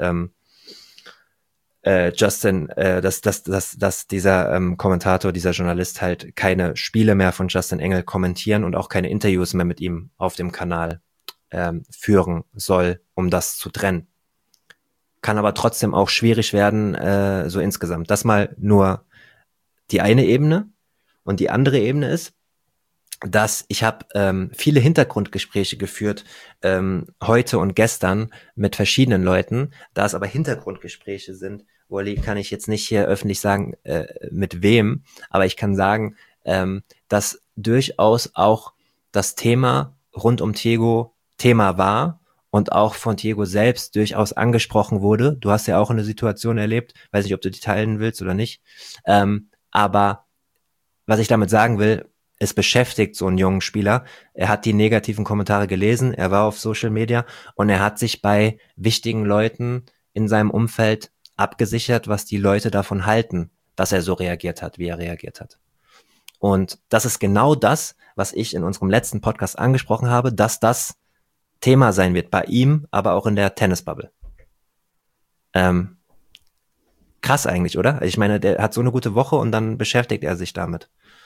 Justin, dass dieser Kommentator, dieser Journalist halt keine Spiele mehr von Justin Engel kommentieren und auch keine Interviews mehr mit ihm auf dem Kanal führen soll, um das zu trennen. Kann aber trotzdem auch schwierig werden, so insgesamt. Das mal nur die eine Ebene. Und die andere Ebene ist, dass ich habe viele Hintergrundgespräche geführt heute und gestern mit verschiedenen Leuten. Da es aber Hintergrundgespräche sind, Wally, kann ich jetzt nicht hier öffentlich sagen, mit wem, aber ich kann sagen, dass durchaus auch das Thema rund um Thiago Thema war und auch von Thiago selbst durchaus angesprochen wurde. Du hast ja auch eine Situation erlebt, weiß nicht, ob du die teilen willst oder nicht, aber was ich damit sagen will, es beschäftigt so einen jungen Spieler. Er hat die negativen Kommentare gelesen, er war auf Social Media und er hat sich bei wichtigen Leuten in seinem Umfeld abgesichert, was die Leute davon halten, dass er so reagiert hat, wie er reagiert hat. Und das ist genau das, was ich in unserem letzten Podcast angesprochen habe, dass das Thema sein wird bei ihm, aber auch in der Tennisbubble. Krass eigentlich, oder? Ich meine, der hat so eine gute Woche und dann beschäftigt er sich damit.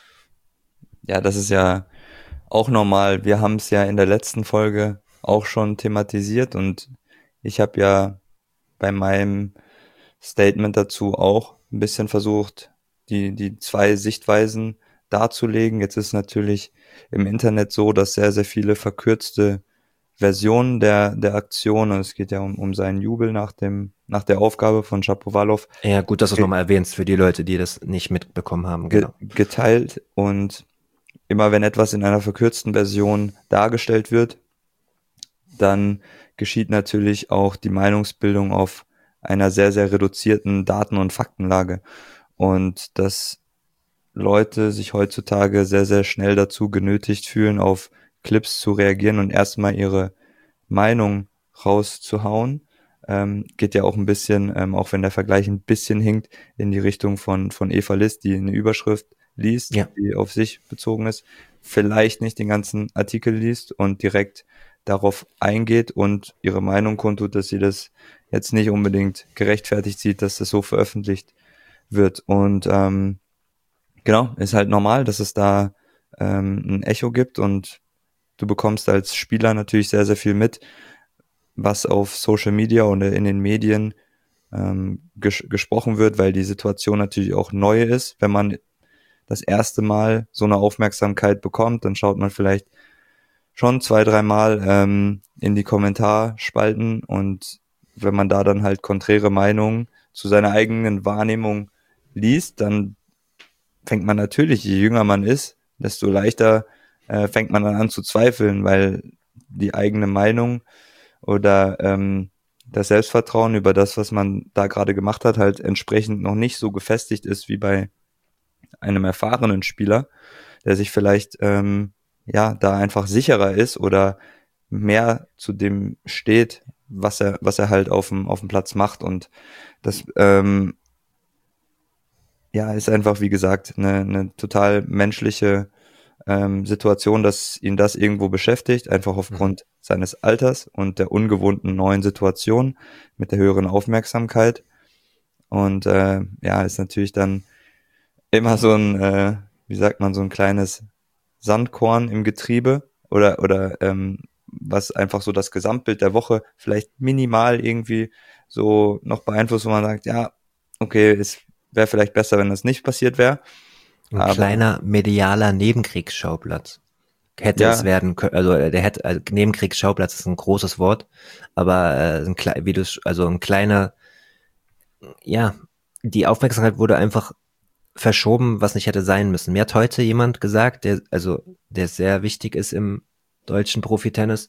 Ja, das ist ja auch normal. Wir haben es ja in der letzten Folge auch schon thematisiert und ich habe ja bei meinem Statement dazu auch ein bisschen versucht, die zwei Sichtweisen darzulegen. Jetzt ist natürlich im Internet so, dass sehr, sehr viele verkürzte Versionen der Aktion, und es geht ja um seinen Jubel nach der Aufgabe von Shapovalov, Ja, gut, dass du es nochmal erwähnst für die Leute, die das nicht mitbekommen haben. Genau. geteilt, und immer wenn etwas in einer verkürzten Version dargestellt wird, dann geschieht natürlich auch die Meinungsbildung auf einer sehr, sehr reduzierten Daten- und Faktenlage. Und dass Leute sich heutzutage sehr, sehr schnell dazu genötigt fühlen, auf Clips zu reagieren und erstmal ihre Meinung rauszuhauen, geht ja auch ein bisschen, auch wenn der Vergleich ein bisschen hinkt, in die Richtung von Eva List, die eine Überschrift liest, Ja. die auf sich bezogen ist, vielleicht nicht den ganzen Artikel liest und direkt darauf eingeht und ihre Meinung kundtut, dass sie das jetzt nicht unbedingt gerechtfertigt sieht, dass das so veröffentlicht wird. Und genau, ist halt normal, dass es da ein Echo gibt, und du bekommst als Spieler natürlich sehr, sehr viel mit, was auf Social Media oder in den Medien gesprochen wird, weil die Situation natürlich auch neu ist. Wenn man das erste Mal so eine Aufmerksamkeit bekommt, dann schaut man vielleicht schon 2, 3 Mal in die Kommentarspalten, und wenn man da dann halt konträre Meinungen zu seiner eigenen Wahrnehmung liest, dann fängt man natürlich, je jünger man ist, desto leichter fängt man dann an zu zweifeln, weil die eigene Meinung oder das Selbstvertrauen über das, was man da gerade gemacht hat, halt entsprechend noch nicht so gefestigt ist wie bei einem erfahrenen Spieler, der sich vielleicht da einfach sicherer ist oder mehr zu dem steht, was er halt auf dem Platz macht. Und das ja, ist einfach, wie gesagt, eine total menschliche Situation, dass ihn das irgendwo beschäftigt, einfach Mhm. aufgrund seines Alters und der ungewohnten neuen Situation mit der höheren Aufmerksamkeit. Und ja, ist natürlich dann immer so ein, wie sagt man, so ein kleines Sandkorn im Getriebe oder was einfach so das Gesamtbild der Woche vielleicht minimal irgendwie so noch beeinflusst, wo man sagt, ja, okay, es wäre vielleicht besser, wenn das nicht passiert wäre. Ein Aber kleiner medialer Nebenkriegsschauplatz hätte es ja, werden können, also Nebenkriegsschauplatz ist ein großes Wort, aber wie du also ein kleiner, ja, die Aufmerksamkeit wurde einfach verschoben, was nicht hätte sein müssen. Mir hat heute jemand gesagt, der sehr wichtig ist im deutschen Profitennis,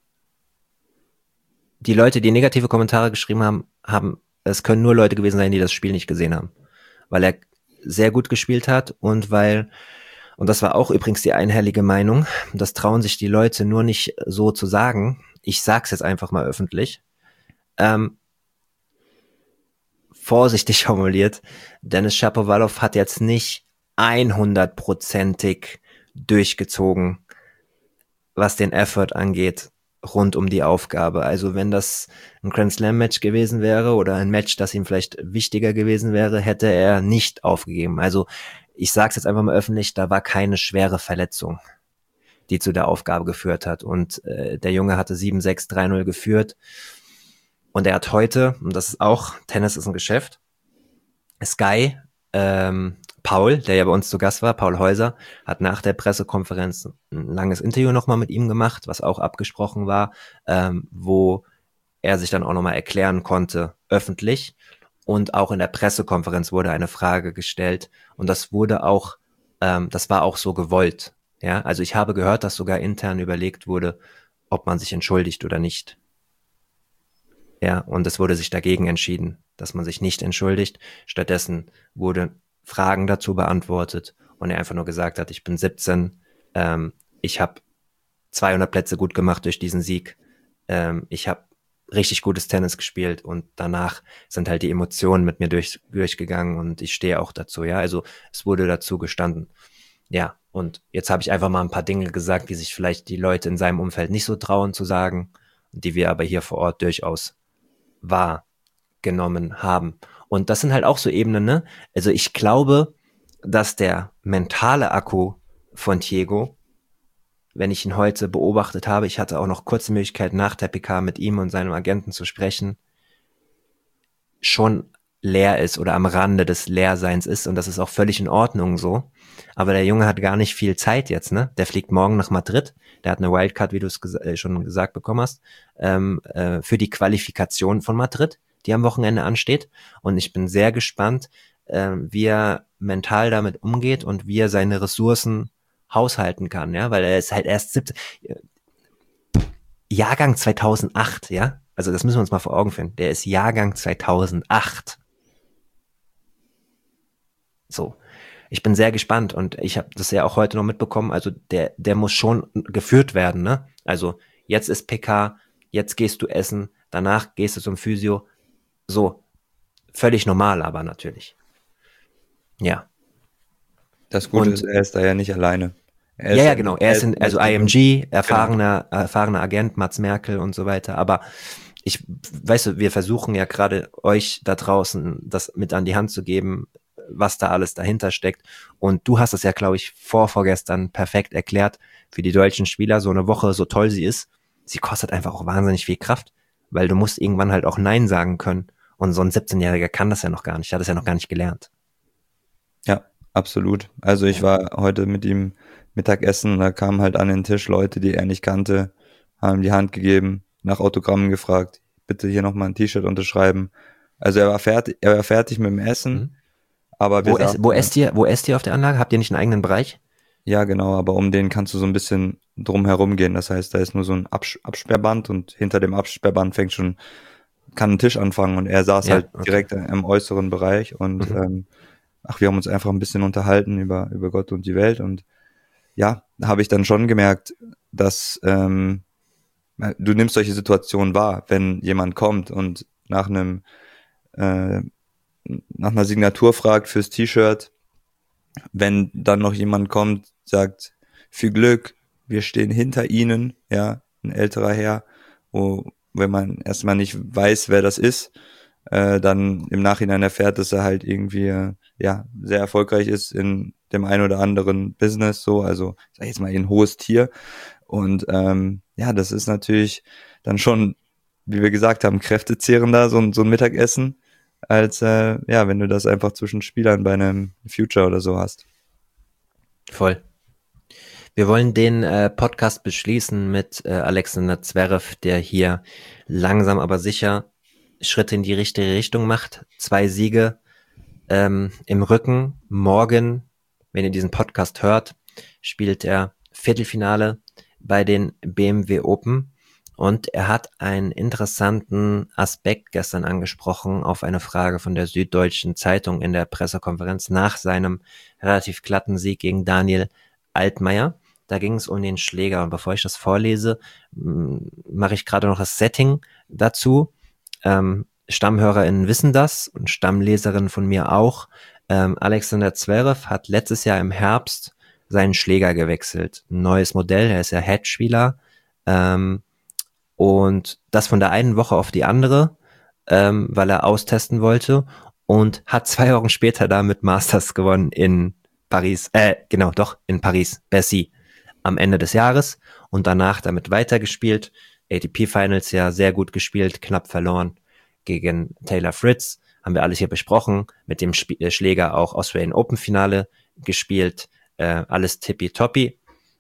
die Leute, die negative Kommentare geschrieben es können nur Leute gewesen sein, die das Spiel nicht gesehen haben. Weil er sehr gut gespielt hat und das war auch übrigens die einhellige Meinung, das trauen sich die Leute nur nicht so zu sagen. Ich sag's jetzt einfach mal öffentlich. Ähm, Vorsichtig formuliert, Dennis Shapovalov hat jetzt nicht 100%ig durchgezogen, was den Effort angeht, rund um die Aufgabe. Also wenn das ein Grand Slam Match gewesen wäre oder ein Match, das ihm vielleicht wichtiger gewesen wäre, hätte er nicht aufgegeben. Also ich sage es jetzt einfach mal öffentlich, da war keine schwere Verletzung, die zu der Aufgabe geführt hat. Und der Junge hatte 7-6, 3-0 geführt. Und er hat heute, und das ist auch, Tennis ist ein Geschäft, Sky, Paul, der ja bei uns zu Gast war, Paul Häuser, hat nach der Pressekonferenz ein langes Interview nochmal mit ihm gemacht, was auch abgesprochen war, wo er sich dann auch nochmal erklären konnte, öffentlich. Und auch in der Pressekonferenz wurde eine Frage gestellt. Und das war auch so gewollt. Ja, also ich habe gehört, dass sogar intern überlegt wurde, ob man sich entschuldigt oder nicht. Ja, und es wurde sich dagegen entschieden, dass man sich nicht entschuldigt. Stattdessen wurden Fragen dazu beantwortet und er einfach nur gesagt hat, ich bin 17, ich habe 200 Plätze gut gemacht durch diesen Sieg, ich habe richtig gutes Tennis gespielt und danach sind halt die Emotionen mit mir durchgegangen und ich stehe auch dazu, ja, also es wurde dazu gestanden. Ja, und jetzt habe ich einfach mal ein paar Dinge gesagt, die sich vielleicht die Leute in seinem Umfeld nicht so trauen zu sagen, die wir aber hier vor Ort durchaus wahrgenommen haben. Und das sind halt auch so Ebenen, ne? Also ich glaube, dass der mentale Akku von Diego, wenn ich ihn heute beobachtet habe, ich hatte auch noch kurze Möglichkeit nach der PK mit ihm und seinem Agenten zu sprechen, schon leer ist oder am Rande des Leerseins ist und das ist auch völlig in Ordnung so. Aber der Junge hat gar nicht viel Zeit jetzt, ne? Der fliegt morgen nach Madrid, der hat eine Wildcard, wie du es schon gesagt bekommen hast, für die Qualifikation von Madrid, die am Wochenende ansteht. Und ich bin sehr gespannt, wie er mental damit umgeht und wie er seine Ressourcen haushalten kann, ja, weil er ist halt erst 17, Jahrgang 2008, ja, also das müssen wir uns mal vor Augen finden. Der ist Jahrgang 2008. So, ich bin sehr gespannt und ich habe das ja auch heute noch mitbekommen. Also der muss schon geführt werden, ne? Also jetzt ist PK, jetzt gehst du essen, danach gehst du zum Physio. So, völlig normal, aber natürlich. Ja. das Gute ist, Und er ist da ja nicht alleine. Er ja, ist ja, ja genau. nicht, Er ist er also ist nicht, IMG, genau. erfahrener Agent, Mats Merkel und so weiter. Aber weißt du, wir versuchen ja gerade euch da draußen das mit an die Hand zu geben, was da alles dahinter steckt. Und du hast es ja, glaube ich, vorgestern perfekt erklärt. Für die deutschen Spieler, so eine Woche, so toll sie ist, sie kostet einfach auch wahnsinnig viel Kraft, weil du musst irgendwann halt auch Nein sagen können. Und so ein 17-Jähriger kann das ja noch gar nicht, hat das ja noch gar nicht gelernt. Ja, absolut. Also ich Ja. war heute mit ihm Mittagessen, da kamen halt an den Tisch Leute, die er nicht kannte, haben die Hand gegeben, nach Autogrammen gefragt, bitte hier nochmal ein T-Shirt unterschreiben. Also er war fertig mit dem Essen, Mhm. aber wir saßen dann, Wo esst ihr auf der Anlage? Habt ihr nicht einen eigenen Bereich? ja genau, aber um den kannst du so ein bisschen drum herum gehen. Das heißt, da ist nur so ein Absperrband und hinter dem Absperrband kann ein Tisch anfangen und er saß Ja, halt okay. direkt im äußeren Bereich und Mhm. wir haben uns einfach ein bisschen unterhalten über Gott und die Welt und ja, da habe ich dann schon gemerkt, dass du nimmst solche Situationen wahr, wenn jemand kommt und nach einem äh, nach einer Signatur fragt fürs T-Shirt, wenn dann noch jemand kommt, sagt, viel Glück, wir stehen hinter Ihnen, ja, ein älterer Herr, wenn man erstmal nicht weiß, wer das ist, dann im Nachhinein erfährt, dass er halt irgendwie, ja, sehr erfolgreich ist in dem ein oder anderen Business, so, also, sag ich jetzt mal, ein hohes Tier. Und ja, das ist natürlich dann schon, wie wir gesagt haben, kräftezehrender, so ein Mittagessen, als ja, wenn du das einfach zwischen Spielern bei einem Future oder so hast. Voll. Wir wollen den Podcast beschließen mit Alexander Zverev, der hier langsam aber sicher Schritte in die richtige Richtung macht. 2 Siege im Rücken. Morgen, wenn ihr diesen Podcast hört, spielt er Viertelfinale bei den BMW Open. Und er hat einen interessanten Aspekt gestern angesprochen auf eine Frage von der Süddeutschen Zeitung in der Pressekonferenz nach seinem relativ glatten Sieg gegen Daniel Altmaier. Da ging es um den Schläger. Und bevor ich das vorlese, mache ich gerade noch das Setting dazu. StammhörerInnen wissen das und Stammleserinnen von mir auch. Alexander Zverev hat letztes Jahr im Herbst seinen Schläger gewechselt. Ein neues Modell, er ist ja Head-Spieler. Und das von der einen Woche auf die andere, weil er austesten wollte und hat 2 Wochen später damit Masters gewonnen in Paris, in Paris, Bercy am Ende des Jahres und danach damit weitergespielt. ATP Finals ja sehr gut gespielt, knapp verloren gegen Taylor Fritz, haben wir alles hier besprochen, mit dem Schläger auch Australian Open Finale gespielt, alles tippitoppi.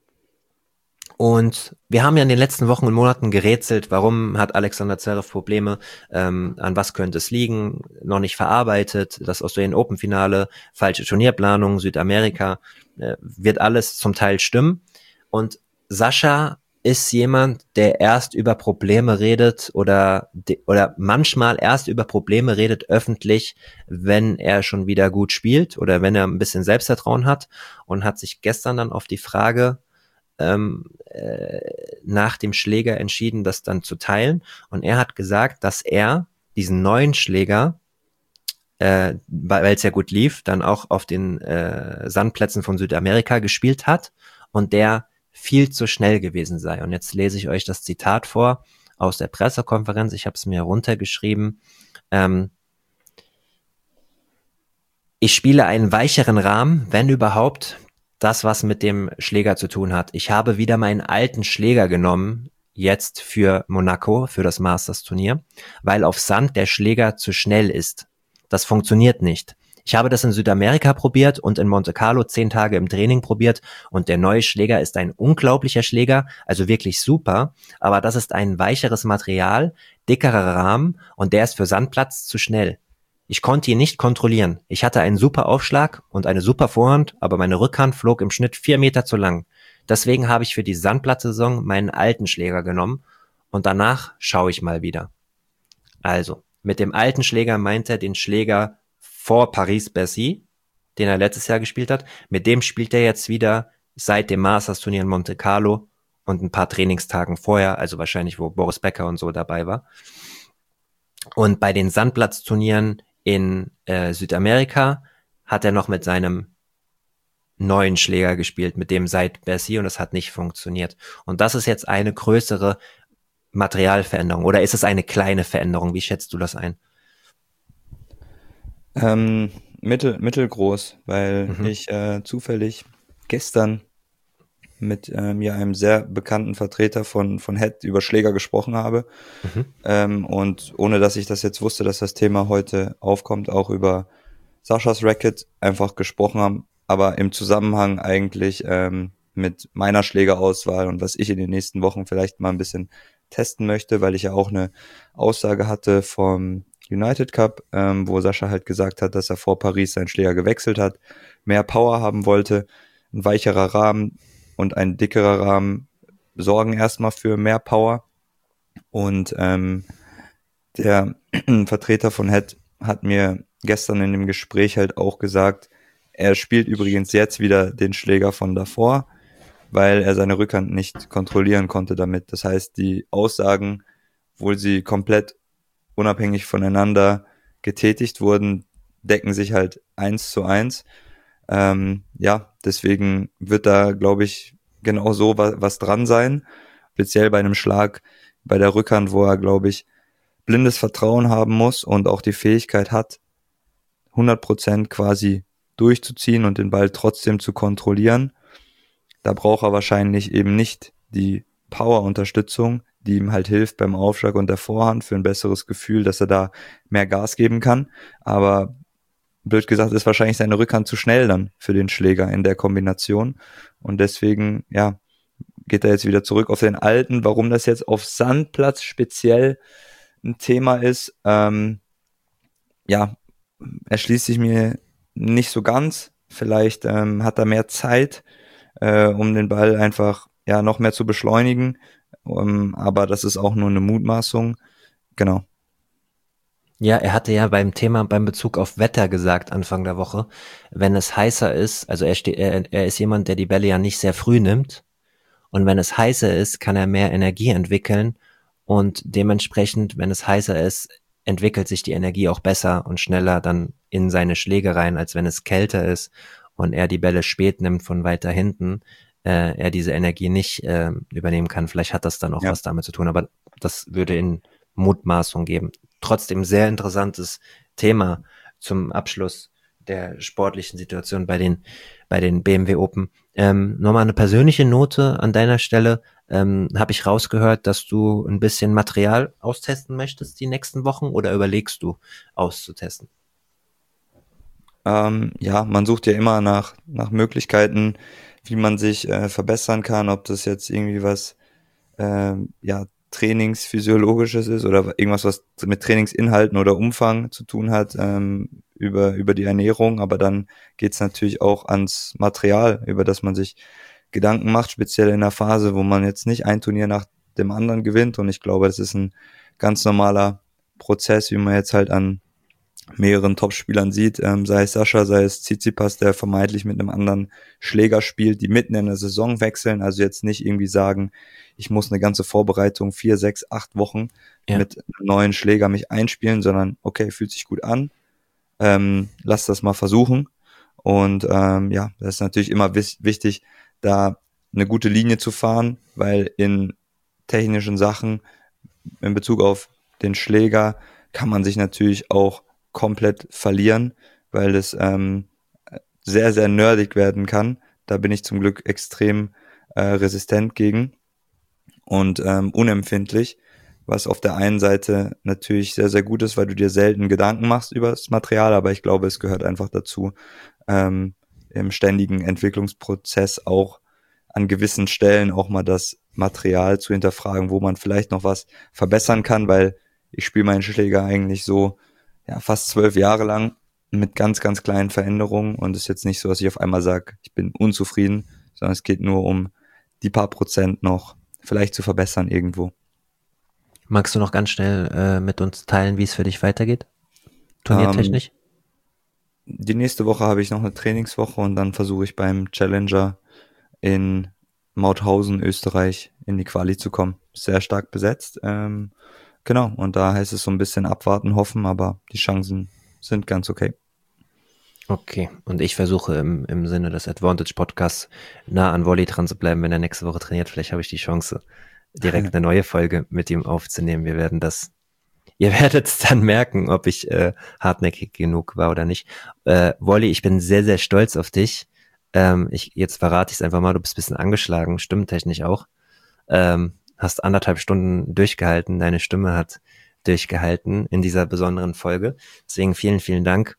Und wir haben ja in den letzten Wochen und Monaten gerätselt, warum hat Alexander Zverev Probleme, an was könnte es liegen, noch nicht verarbeitet, das Australian Open Finale, falsche Turnierplanung, Südamerika, wird alles zum Teil stimmen. Und Sascha ist jemand, der erst über Probleme redet oder manchmal erst über Probleme redet öffentlich, wenn er schon wieder gut spielt oder wenn er ein bisschen Selbstvertrauen hat, und hat sich gestern dann auf die Frage nach dem Schläger entschieden, das dann zu teilen. Und er hat gesagt, dass er diesen neuen Schläger, weil es ja gut lief, dann auch auf den Sandplätzen von Südamerika gespielt hat und der viel zu schnell gewesen sei. Und jetzt lese ich euch das Zitat vor aus der Pressekonferenz. Ich habe es mir runtergeschrieben. Ich spiele einen weicheren Rahmen, wenn überhaupt, das, was mit dem Schläger zu tun hat. Ich habe wieder meinen alten Schläger genommen, jetzt für Monaco, für das Masters-Turnier, weil auf Sand der Schläger zu schnell ist. Das funktioniert nicht. Ich habe das in Südamerika probiert und in Monte Carlo 10 Tage im Training probiert und der neue Schläger ist ein unglaublicher Schläger, also wirklich super, aber das ist ein weicheres Material, dickerer Rahmen und der ist für Sandplatz zu schnell. Ich konnte ihn nicht kontrollieren. Ich hatte einen super Aufschlag und eine super Vorhand, aber meine Rückhand flog im Schnitt 4 Meter zu lang. Deswegen habe ich für die Sandplatzsaison meinen alten Schläger genommen und danach schaue ich mal wieder. Also, mit dem alten Schläger meint er den Schläger vor Paris-Bercy, den er letztes Jahr gespielt hat. Mit dem spielt er jetzt wieder seit dem Masters-Turnier in Monte Carlo und ein paar Trainingstagen vorher, also wahrscheinlich, wo Boris Becker und so dabei war. Und bei den Sandplatzturnieren in Südamerika hat er noch mit seinem neuen Schläger gespielt, mit dem seit Bercy, und das hat nicht funktioniert. Und das ist jetzt eine größere Materialveränderung, oder ist es eine kleine Veränderung? Wie schätzt du das ein? Mittelgroß, weil ich zufällig gestern mit ja, einem sehr bekannten Vertreter von Head über Schläger gesprochen habe. Und ohne dass ich das jetzt wusste, dass das Thema heute aufkommt, auch über Saschas Racket einfach gesprochen haben, aber im Zusammenhang eigentlich mit meiner Schlägerauswahl und was ich in den nächsten Wochen vielleicht mal ein bisschen testen möchte, weil ich ja auch eine Aussage hatte vom United Cup, wo Sascha halt gesagt hat, dass er vor Paris seinen Schläger gewechselt hat, mehr Power haben wollte, ein weicherer Rahmen und ein dickerer Rahmen sorgen erstmal für mehr Power. Und der Vertreter von Head hat mir gestern in dem Gespräch halt auch gesagt, er spielt übrigens jetzt wieder den Schläger von davor, weil er seine Rückhand nicht kontrollieren konnte damit. Das heißt, die Aussagen, obwohl sie komplett unabhängig voneinander getätigt wurden, decken sich halt 1:1. Ja, deswegen wird da, glaube ich, genau so was dran sein. Speziell bei einem Schlag bei der Rückhand, wo er, glaube ich, blindes Vertrauen haben muss und auch die Fähigkeit hat, 100% quasi durchzuziehen und den Ball trotzdem zu kontrollieren. Da braucht er wahrscheinlich eben nicht die Power-Unterstützung, die ihm halt hilft beim Aufschlag und der Vorhand für ein besseres Gefühl, dass er da mehr Gas geben kann. Aber blöd gesagt, ist wahrscheinlich seine Rückhand zu schnell dann für den Schläger in der Kombination. Und deswegen, ja, geht er jetzt wieder zurück auf den alten. Warum das jetzt auf Sandplatz speziell ein Thema ist, ja, erschließt sich mir nicht so ganz. Vielleicht hat er mehr Zeit, um den Ball einfach ja noch mehr zu beschleunigen. Aber das ist auch nur eine Mutmaßung. Genau. Ja, er hatte ja beim Bezug auf Wetter gesagt Anfang der Woche, wenn es heißer ist, also er ist jemand, der die Bälle ja nicht sehr früh nimmt, und wenn es heißer ist, kann er mehr Energie entwickeln, und dementsprechend, wenn es heißer ist, entwickelt sich die Energie auch besser und schneller dann in seine Schläge rein, als wenn es kälter ist und er die Bälle spät nimmt von weiter hinten, er diese Energie nicht übernehmen kann. Vielleicht hat das dann auch Ja. was damit zu tun, aber das würde in Mutmaßung geben. Trotzdem sehr interessantes Thema zum Abschluss der sportlichen Situation bei den BMW Open. Nochmal eine persönliche Note an deiner Stelle. Habe ich rausgehört, dass du ein bisschen Material austesten möchtest die nächsten Wochen, oder überlegst du auszutesten? Ja, man sucht ja immer nach Möglichkeiten, wie man sich verbessern kann, ob das jetzt irgendwie was ja, Trainingsphysiologisches ist oder irgendwas, was mit Trainingsinhalten oder Umfang zu tun hat, über die Ernährung. Aber dann geht's natürlich auch ans Material, über das man sich Gedanken macht, speziell in einer Phase, wo man jetzt nicht ein Turnier nach dem anderen gewinnt. Und ich glaube, das ist ein ganz normaler Prozess, wie man jetzt halt an mehreren Topspielern sieht, sei es Sascha, sei es Tsitsipas, der vermeintlich mit einem anderen Schläger spielt, die mitten in der Saison wechseln, also jetzt nicht irgendwie sagen, ich muss eine ganze Vorbereitung 4, 6, 8 Wochen Ja. mit einem neuen Schläger mich einspielen, sondern okay, fühlt sich gut an, lass das mal versuchen. Und ja, das ist natürlich immer wichtig, da eine gute Linie zu fahren, weil in technischen Sachen in Bezug auf den Schläger kann man sich natürlich auch komplett verlieren, weil es sehr, sehr nerdig werden kann. Da bin ich zum Glück extrem resistent gegen und unempfindlich, was auf der einen Seite natürlich sehr, sehr gut ist, weil du dir selten Gedanken machst über das Material, aber ich glaube, es gehört einfach dazu, im ständigen Entwicklungsprozess auch an gewissen Stellen auch mal das Material zu hinterfragen, wo man vielleicht noch was verbessern kann, weil ich spiele meinen Schläger eigentlich so ja fast 12 Jahre lang mit ganz, ganz kleinen Veränderungen und es ist jetzt nicht so, dass ich auf einmal sage, ich bin unzufrieden, sondern es geht nur um die paar Prozent noch vielleicht zu verbessern irgendwo. Magst du noch ganz schnell mit uns teilen, wie es für dich weitergeht? Turniertechnisch? Die nächste Woche habe ich noch eine Trainingswoche und dann versuche ich beim Challenger in Mauthausen, Österreich, in die Quali zu kommen. Sehr stark besetzt. Genau, und da heißt es so ein bisschen abwarten, hoffen, aber die Chancen sind ganz okay. Okay, und ich versuche im Sinne des Advantage Podcasts nah an Volley dran zu bleiben, wenn er nächste Woche trainiert. Vielleicht habe ich die Chance, direkt eine neue Folge mit ihm aufzunehmen. Ihr werdet es dann merken, ob ich hartnäckig genug war oder nicht. Volley, ich bin sehr, sehr stolz auf dich. Jetzt verrate ich es einfach mal, du bist ein bisschen angeschlagen, stimmtechnisch auch. Hast 1,5 Stunden durchgehalten, deine Stimme hat durchgehalten in dieser besonderen Folge. Deswegen vielen, vielen Dank,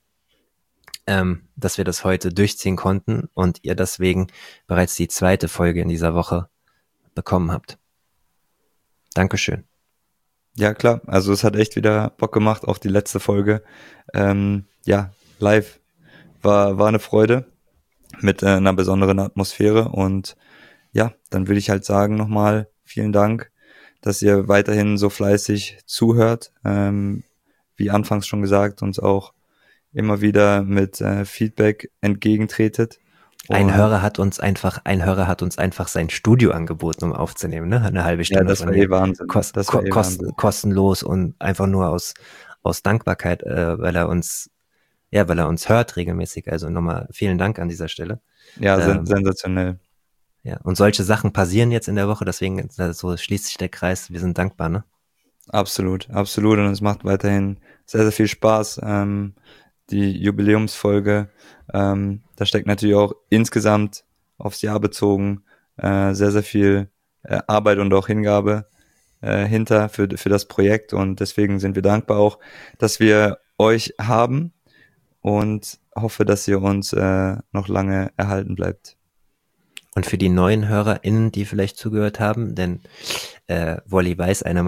dass wir das heute durchziehen konnten und ihr deswegen bereits die 2. Folge in dieser Woche bekommen habt. Dankeschön. Ja, klar. Also es hat echt wieder Bock gemacht, auch die letzte Folge. Ja, live war eine Freude mit einer besonderen Atmosphäre und ja, dann würde ich halt sagen nochmal vielen Dank, dass ihr weiterhin so fleißig zuhört. Wie anfangs schon gesagt, uns auch immer wieder mit Feedback entgegentretet. Ein Hörer hat uns einfach sein Studio angeboten, um aufzunehmen, ne? Eine halbe Ja, Stunde das von war hier. Wahnsinn. Das war Wahnsinn. Kostenlos und einfach nur aus Dankbarkeit, weil er uns ja, weil er uns hört regelmäßig. Also nochmal vielen Dank an dieser Stelle. Ja, Ähm, sensationell. ja, und solche Sachen passieren jetzt in der Woche, deswegen so schließt sich der Kreis. Wir sind dankbar, ne? Absolut, absolut. Und es macht weiterhin sehr, sehr viel Spaß. Die Jubiläumsfolge, da steckt natürlich auch insgesamt aufs Jahr bezogen sehr, sehr viel Arbeit und auch Hingabe hinter für das Projekt. Und deswegen sind wir dankbar auch, dass wir euch haben und hoffe, dass ihr uns noch lange erhalten bleibt. Und für die neuen HörerInnen, die vielleicht zugehört haben, denn Wolli weiß, einer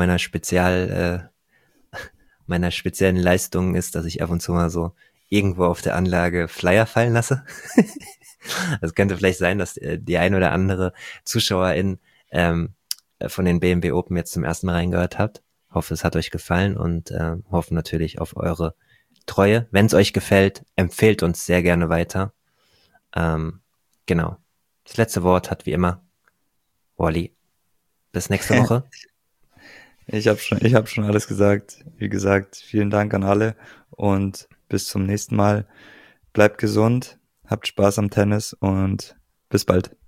meiner speziellen Leistungen ist, dass ich ab und zu mal so irgendwo auf der Anlage Flyer fallen lasse. Es könnte vielleicht sein, dass die ein oder andere Zuschauerin von den BMW Open jetzt zum ersten Mal reingehört habt. Hoffe, es hat euch gefallen und hoffe natürlich auf eure Treue. Wenn es euch gefällt, empfehlt uns sehr gerne weiter. Genau. Das letzte Wort hat wie immer Wally. Bis nächste Woche. Ich hab schon alles gesagt. Wie gesagt, vielen Dank an alle und bis zum nächsten Mal. Bleibt gesund, habt Spaß am Tennis und bis bald.